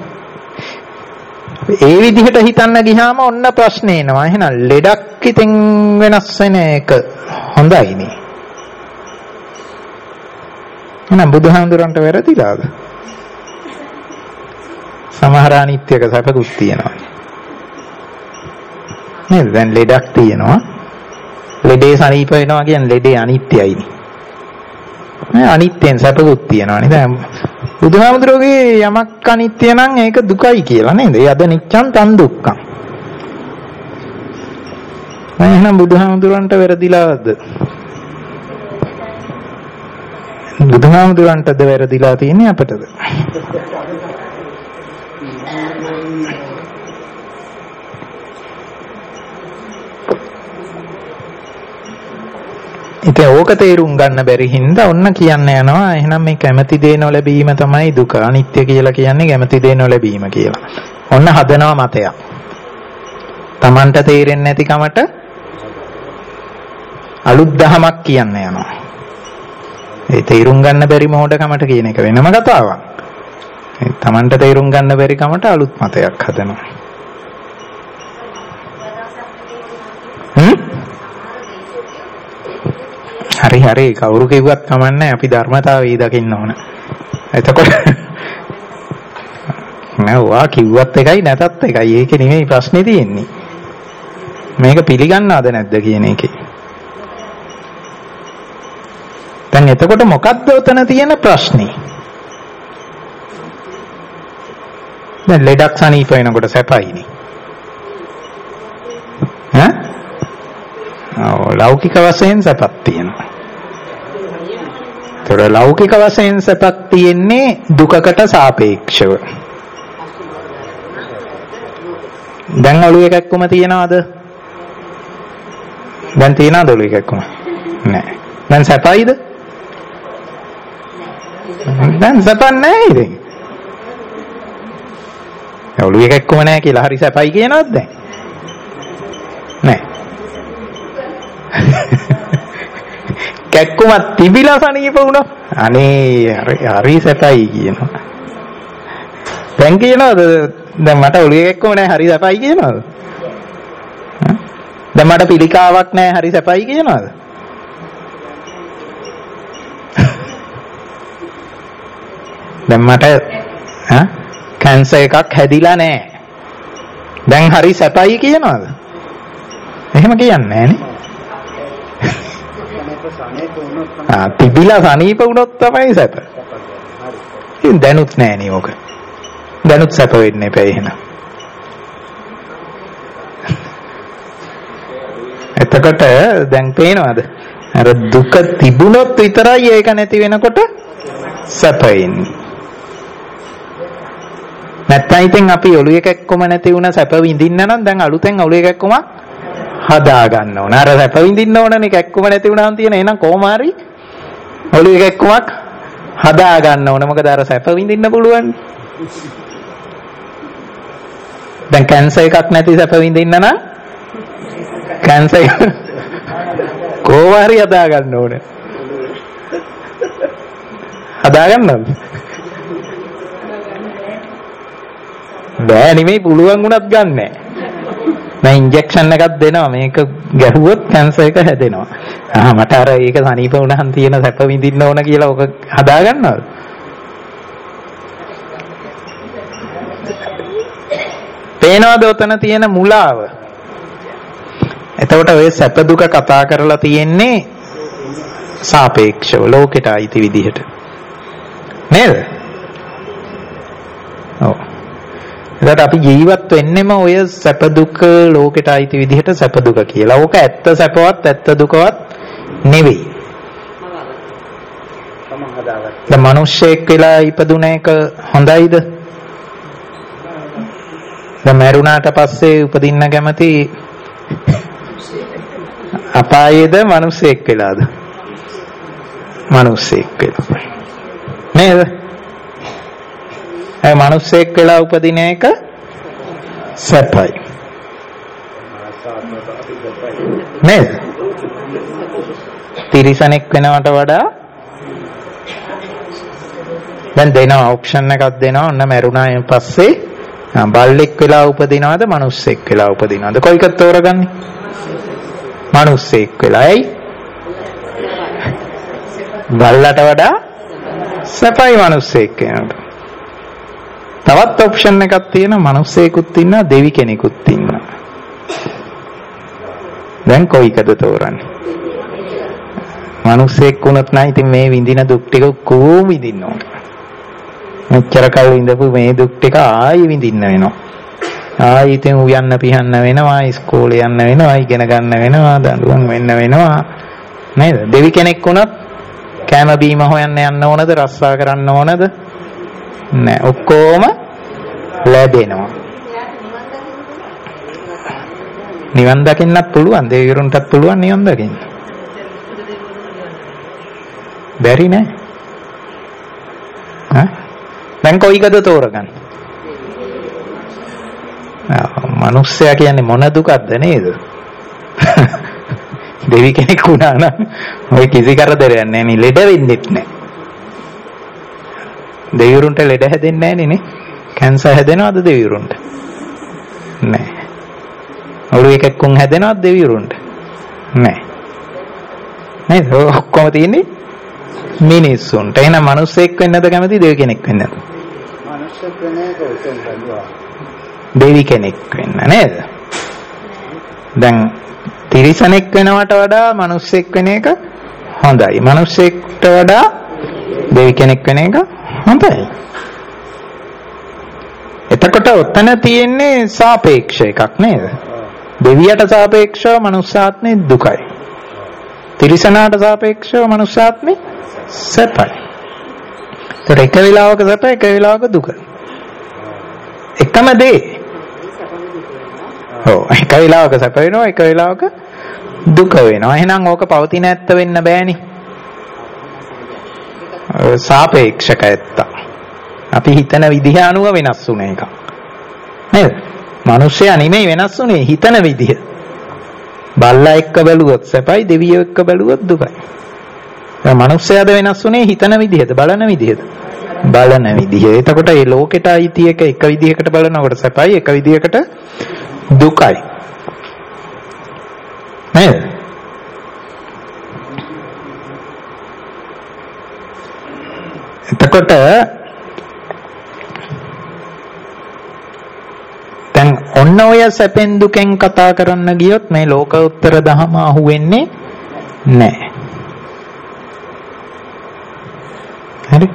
S1: ඒ විදිහට හිතන්න ගියාම ඔන්න ප්‍රශ්නේ එනවා. එහෙනම් ලෙඩක් ඉතින් වෙනස් වෙන එක හොඳයිනේ. එහෙනම් බුදුහාමුදුරන්ට වැරදිලාද? සමහර අනිත්‍යක සැපකුත් තියෙනවා. නේද? දැන් ලෙඩක් තියෙනවා. ලෙඩේ සනීප වෙනවා කියන්නේ ලෙඩේ අනිත්‍යයිනේ. නේ අනිත්‍යෙන් සැපකුත් තියෙනවානේ. දැන් බුදුහාමුදුරුවෝගේ යමක් අනිත්‍ය නම් ඒක දුකයි කියලා නේද? ඒ අද නිච්ඡං තන් දුක්ඛං. දැන් එහෙනම් බුදුහාමුදුරන්ට වැරදිලාද? බුදුහාමුදුරන්ටද වැරදිලා තියෙන්නේ අපටද? ඉතින් ඕක තේරුම් ගන්න බැරි හින්දා ඔන්න කියන්න යනවා එහෙනම් මේ කැමැති දේ නොලැබීම තමයි දුක. අනිත්‍ය කියලා කියන්නේ කැමැති දේ නොලැබීම කියලා. ඔන්න හදනවා මතයක්. Tamanට තේරෙන්නේ නැති කමට අලුත් දහමක් කියන්න යනවා. ඒ තේරුම් ගන්න බැරි මොහොතකමට කියන එක වෙනම කතාවක්. ඒ Tamanට තේරුම් ගන්න බැරි කමට අලුත් මතයක් හදනවා. හ්ම් හරි හරි කවුරු කිව්වත් කමන්නේ අපි ධර්මතාවය දකින්න ඕන. එතකොට නෑ කිව්වත් එකයි නැතත් එකයි. ඒක නෙමෙයි ප්‍රශ්නේ තියෙන්නේ. මේක පිළිගන්නවද නැද්ද කියන එකේ. දැන් එතකොට මොකක්ද උතන තියෙන ප්‍රශ්නේ? දැන් ලෙඩක් සනීප වෙනකොට සැපයිනේ. ඈ? ඔව් ලෞකික වශයෙන් සැපක් තියෙනවා. ඒතර ලෞකික වශයෙන් සැපක් තියෙන්නේ දුකකට සාපේක්ෂව. දැන් ඔළුවේ කැක්කුම තියනවද? දැන් තියනවද ඔළුවේ කැක්කුම? නෑ. දැන් සැපයිද? දැන් සැප නැහැ ඉතින්. ඔළුවේ කැක්කුම නැහැ කියලා හරි සැපයි කියනවද දැන්? නෑ. කැක්කුමක් තිබිලා සනීප වුණා. අනේ හරි සැපයි කියනවා. දැන් කියනවද දැන් මට ඔළුවේ කැක්කුම නැහැ හරි සැපයි කියනවද? දැන් මට පිළිකාවක් නැහැ හරි සැපයි කියනවාද? දැන් මට ඈ කැන්සර් එකක් හැදිලා නැහැ. දැන් හරි සැපයි කියනවාද? එහෙම කියන්නේ නැහැ නේ. ආ තිබිලා සනීප වුණොත් තමයි සැප. ඉතින් දැනුත් නැහැ නේ ඕක. දැනුත් සැප වෙන්නේ නැහැ එහෙනම්. එතකොට දැන් පේනවද? අර දුක තිබුණොත් විතරයි ඒක නැති වෙනකොට සැප එන්නේ. නැත්නම් ඉතින් අපි ඔළුවේ කැක්කම නැති වුණ සැප විඳින්න නම් දැන් අලුතෙන් ඔළුවේ කැක්කම හදා ගන්න ඕන. අර සැප විඳින්න ඕනනේ කැක්කම නැති වුණාම තියෙන. එහෙනම් කොහොම හරි ඔළුවේ කැක්කමක් හදා ගන්න ඕන. මොකද අර සැප විඳින්න පුළුවන්. දැන් කැන්සර් එකක් නැති සැප විඳින්න නම් කැන්සර් කොහොම හරි හදා ගන්න ඕනේ. හදා ගන්නවද? බෑ නෙමෙයි පුළුවන් වුණත් ගන්නෑ. මම ඉන්ජෙක්ෂන් එකක් දෙනවා මේක ගැහුවොත් කැන්සර් එක හැදෙනවා. ආ මට අර ඒක සනීප වුණාන් තියෙන සැප විඳින්න ඕන කියලා ඔක හදා ගන්නවද? පේනවද ඔතන තියෙන මුලාව? එතකොට ඔය සැප දුක කතා කරලා තියෙන්නේ සාපේක්ෂව ලෝකෙට අයිති විදිහට. නේද? ඔව්. ඒකට අපි ජීවත් වෙන්නෙම ඔය සැප දුක ලෝකෙට අයිති විදිහට සැප දුක කියලා. ඕක ඇත්ත සැපවත් ඇත්ත දුකවත් නෙවෙයි. දැන් මිනිස්සෙක් වෙලා ඉපදුන එක හොඳයිද? දැන් මරුණාට පස්සේ උපදින්න කැමති අපායේද මිනිස්සෙක් වෙලාද? මිනිස්සෙක් වෙලා. නේද? ඒ මිනිස්සෙක් වෙලා උපදින එක සැපයි. නේද? තිරිසනෙක් වෙනවට වඩා දැන් දෙනවා ඔප්ෂන් එකක් දෙනවා. ඔන්න මරුණායින් පස්සේ බල්ලෙක් වෙලා උපදිනවද මිනිස්සෙක් වෙලා උපදිනවද? කොයිකද තෝරගන්නේ? මිනිස්සෙක් වෙලා. ඇයි? බල්ලට වඩා සැපයි මිනිස්සෙක් වෙනකොට. තවත් ඔප්ෂන් එකක් තියෙනවා. මිනිස්සෙකුත් ඉන්නවා දෙවි කෙනෙකුත් ඉන්නවා. දැන් කොයිකද තෝරන්නේ? මිනිස්සෙක් වුණත් නම් ඉතින් මේ විඳින දුක් ටික කොහොම විඳින්න ඕන? මෙච්චර කල් විඳපු මේ දුක් ටික ආයෙ විඳින්න වෙනවා. ආයෙ ඉතින් උයන්න පිහන්න වෙනවා, ඉස්කෝලේ යන්න වෙනවා, ඉගෙන ගන්න වෙනවා, දඬුවම් වෙන්න වෙනවා. නේද? දෙවි කෙනෙක් වුණත් කෑම බීම හොයන්න යන්න ඕනද? රස්සා කරන්න ඕනද? නෑ. ඔක්කොම ලැබෙනවා. නිවන් දකින්නත් පුළුවන්. දෙවිවරුන්ටත් පුළුවන් නිවන් දකින්න. බැරි නෑ. ඈ දැන් කොයිකද තෝරගන්නේ? මනුස්සයා කියන්නේ මොන දුකක්ද නේද? දෙවි කෙනෙක් වුණා නම් ඔය කිසි කරදරයක් නැහැ නේ. ලෙඩ වෙන්නෙත් නැහැ. දෙවිවරුන්ට ලෙඩ හැදෙන්නේ නැහැ නේ. කැන්සර් හැදෙනවද දෙවිවරුන්ට? නැහැ. ඔළුවේ කැක්කුම් හැදෙනවද දෙවිවරුන්ට? නැහැ. නේද? ඔක්කොම තියෙන්නේ මිනිස්සුන්ට. එහෙනම් මිනිස්සෙක් වෙන්නද කැමති දෙවි කෙනෙක් වෙන්නද?
S2: මනුෂ්‍ය කෙනෙක් උසෙන් බැලුවා.
S1: දෙවි කෙනෙක් වෙන්න නේද? දැන් තිරිසනෙක් වෙනවට වඩා මිනිස්සෙක් වෙන එක හොඳයි. මිනිස්සෙක්ට වඩා දෙවි කෙනෙක් වෙන එක හොඳයි. එතකොට ඔතන තියෙන්නේ සාපේක්ෂ එකක් නේද? දෙවියට සාපේක්ෂව මනුස්සාත්මේ දුකයි. තිරිසනාට සාපේක්ෂව මනුස්සාත්මේ සැපයි. ඒතර එක වෙලාවක සැප එක වෙලාවක දුක. එකම දේ. ඔව් එක වෙලාවක සැප වෙනවා එක වෙලාවක දුක වෙනවා. එහෙනම් ඕක පවතින ඇත්ත වෙන්න බෑනේ. සාපේක්ෂක ඇත්ත. අපි හිතන විදිහ අනුව වෙනස් වුණ එක. නේද? මිනිස්සයා නෙමෙයි වෙනස් වුනේ හිතන විදිහ. බල්ලා එක්ක බැලුවොත් සැපයි දෙවියෝ එක්ක බැලුවොත් දුකයි. දැන් මිනිස්සයාද වෙනස් වුනේ හිතන විදිහද බලන විදිහද? බලන විදිහ. එතකොට මේ ලෝකෙට අයිති එක එක විදිහකට බලනකොට සැපයි එක විදිහකට දුකයි. නේද? එතකොට දැන් ඔන්න ඔය සැපෙන් දුකෙන් කතා කරන්න ගියොත් මේ ලෝකෝත්තර ධහම අහුවෙන්නේ නැහැ. හරි?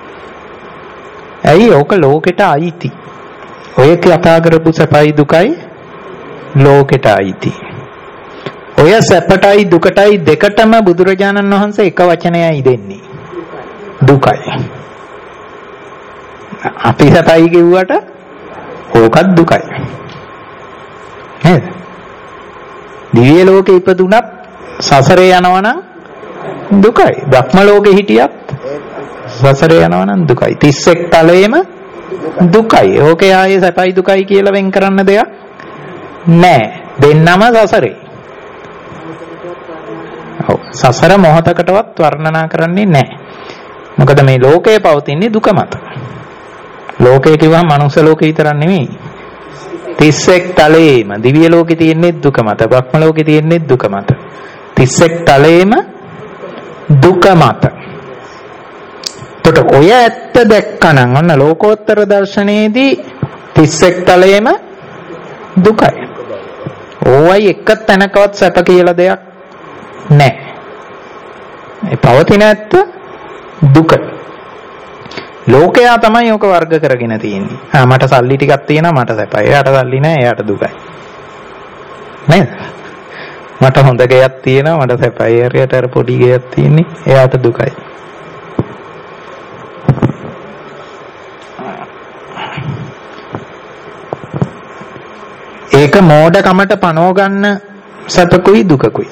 S1: ඇයි ඕක ලෝකෙට අයිති? ඔය කතා කරපු සැපයි දුකයි ලෝකෙට අයිති. ඔය සැපටයි දුකටයි දෙකටම බුදුරජාණන් වහන්සේ එක වචනයයි දෙන්නේ. දුකයි. අපි සැපයි කිව්වට ඕකත් දුකයි. නේද? දිව්‍ය ලෝකේ ඉපදුනත් සසරේ යනවා නම් දුකයි. බ්‍රහ්ම ලෝකේ හිටියත් සසරේ යනවා නම් දුකයි. තිස් එක් තලයේම දුකයි. ඕකේ ආයේ සැපයි දුකයි කියලා වෙන් කරන්න දෙයක් නැහැ. දෙන්නම සසරේ. ඔව්. සසර මොහතකටවත් වර්ණනා කරන්නේ නැහැ. මොකද මේ ලෝකයේ පවතින්නේ දුක මත. ලෝකේ කිව්වම මනුස්ස ලෝකේ විතරක් නෙමෙයි. තිස් එක් තලයේම දිව්‍ය ලෝකේ තියෙන්නේ දුක මත, බ්‍රහ්ම ලෝකේ තියෙන්නේ දුක මත. තිස් එක් තලයේම දුක මත. එතකොට ඔය ඇත්ත දැක්කනම් ඔන්න ලෝකෝත්තර දර්ශනයේදී තිස් එක් තලයේම දුකයි. ඕවයි එක තැනකවත් සැප කියලා දෙයක් නැහැ. ඒ පවතින ඇත්ත දුක. ලෝකයා තමයි ඕක වර්ග කරගෙන තියෙන්නේ. ආ මට සල්ලි ටිකක් තියෙනවා මට සැපයි. එයාට සල්ලි නැහැ එයාට දුකයි. නේද? මට හොඳ ගෙයක් තියෙනවා මට සැපයි. එයාට අර පොඩි ගෙයක් තියෙන්නේ එයාට දුකයි. ඒක මෝඩකමට පනව ගන්න සැපකුයි දුකකුයි.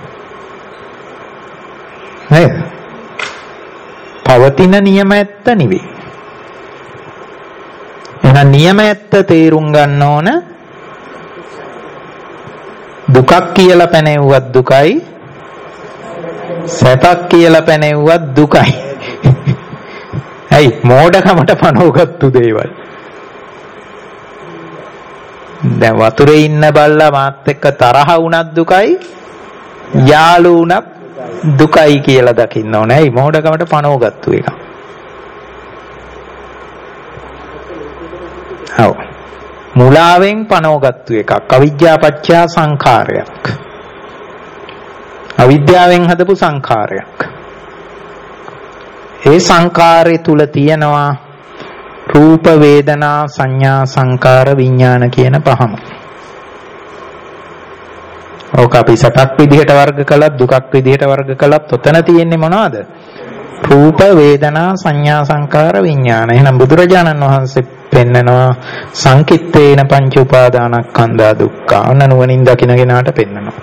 S1: නේද? පවතින නියම ඇත්ත නෙවෙයි. එහෙනම් නියම ඇත්ත තේරුම් ගන්න ඕන. දුකක් කියලා පැනෙව්වත් දුකයි, සැපක් කියලා පැනෙව්වත් දුකයි. ඇයි මෝඩකමට පනවගත්තු දේවල්. දැන් වතුරේ ඉන්න බල්ලා මාත් එක්ක තරහ වුණත් දුකයි, යාළු වුණත් දුකයි කියලා දකින්න ඕනේ. ඇයි මෝඩකමට පනවගත්තු එක. ඔව්. මුලාවෙන් පනවගත්තු එකක්. අවිද්‍යා පත්‍ය සංඛාරයක්. අවිද්‍යාවෙන් හදපු සංඛාරයක්. ඒ සංඛාරය තුල තියෙනවා රූප වේදනා සංඥා සංකාර විඥාන කියන පහම. ඕක අපි සතක් විදිහට වර්ග කළත් දුකක් විදිහට වර්ග කළත් ඔතන තියෙන්නේ මොනවද? රූප වේදනා සංඥා සංකාර විඥාන. එහෙනම් බුදුරජාණන් වහන්සේ පෙන්නනවා සංකිට්ඨේන පංච උපාදානස්කන්ධා දුක්ඛ. අන්න නුවණින් දකින්න කෙනාට පෙන්නනවා.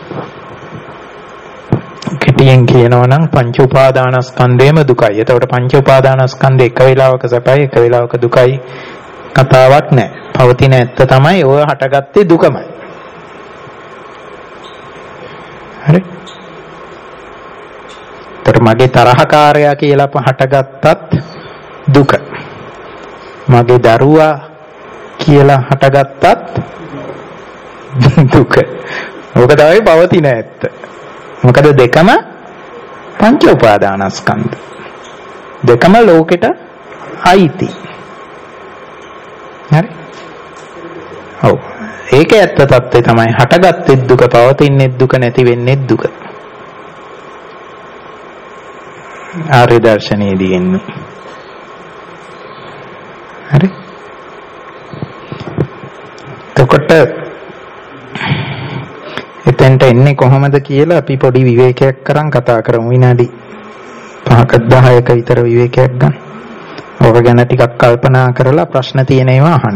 S1: කෙටියෙන් කියනවා නම් පංච උපාදානස්කන්ධේම දුකයි. එතකොට පංච උපාදානස්කන්ධේ එක වෙලාවක සැපයි එක වෙලාවක දුකයි කතාවක් නැහැ. පවතින ඇත්ත තමයි ඔය හටගත්තේ දුකමයි. හරි. ඒතර මගේ තරහකාරයා කියලා හටගත්තත් දුක. මගේ දරුවා කියලා හටගත්තත් දුක. ඕක තමයි පවතින ඇත්ත. මොකද දෙකම පංච උපාදානස්කන්ධ. දෙකම ලෝකෙට අයිති. හරි. ඔව්. ඒකේ ඇත්ත తත්ත්වය තමයි හටගත්තේ දුක, පවතින්නේ දුක, නැති වෙන්නේ දුක. ආර්ය දර්ශනයේදී එන්නේ. හරි. එතකොට එතෙන්ට එන්නේ කොහොමද කියලා අපි පොඩි විවේකයක් කරන් කතා කරමු. විනාඩි පහක දහයක විතර විවේකයක් ගන්න. ඕක ගැන ටිකක් කල්පනා කරලා ප්‍රශ්න තියෙන ඒවා අහන්න.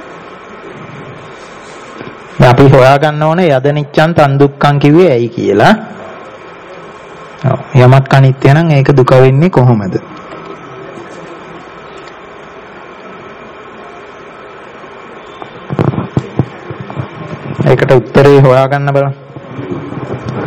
S1: අපි හොයාගන්න ඕනේ යද නිච්ඡන් තන් දුක්ඛං කිව්වේ ඇයි කියලා. ඔව් යමක් අනිත්‍ය නම් ඒක දුක වෙන්නේ කොහොමද? ඒකට උත්තරේ හොයාගන්න බලන්න.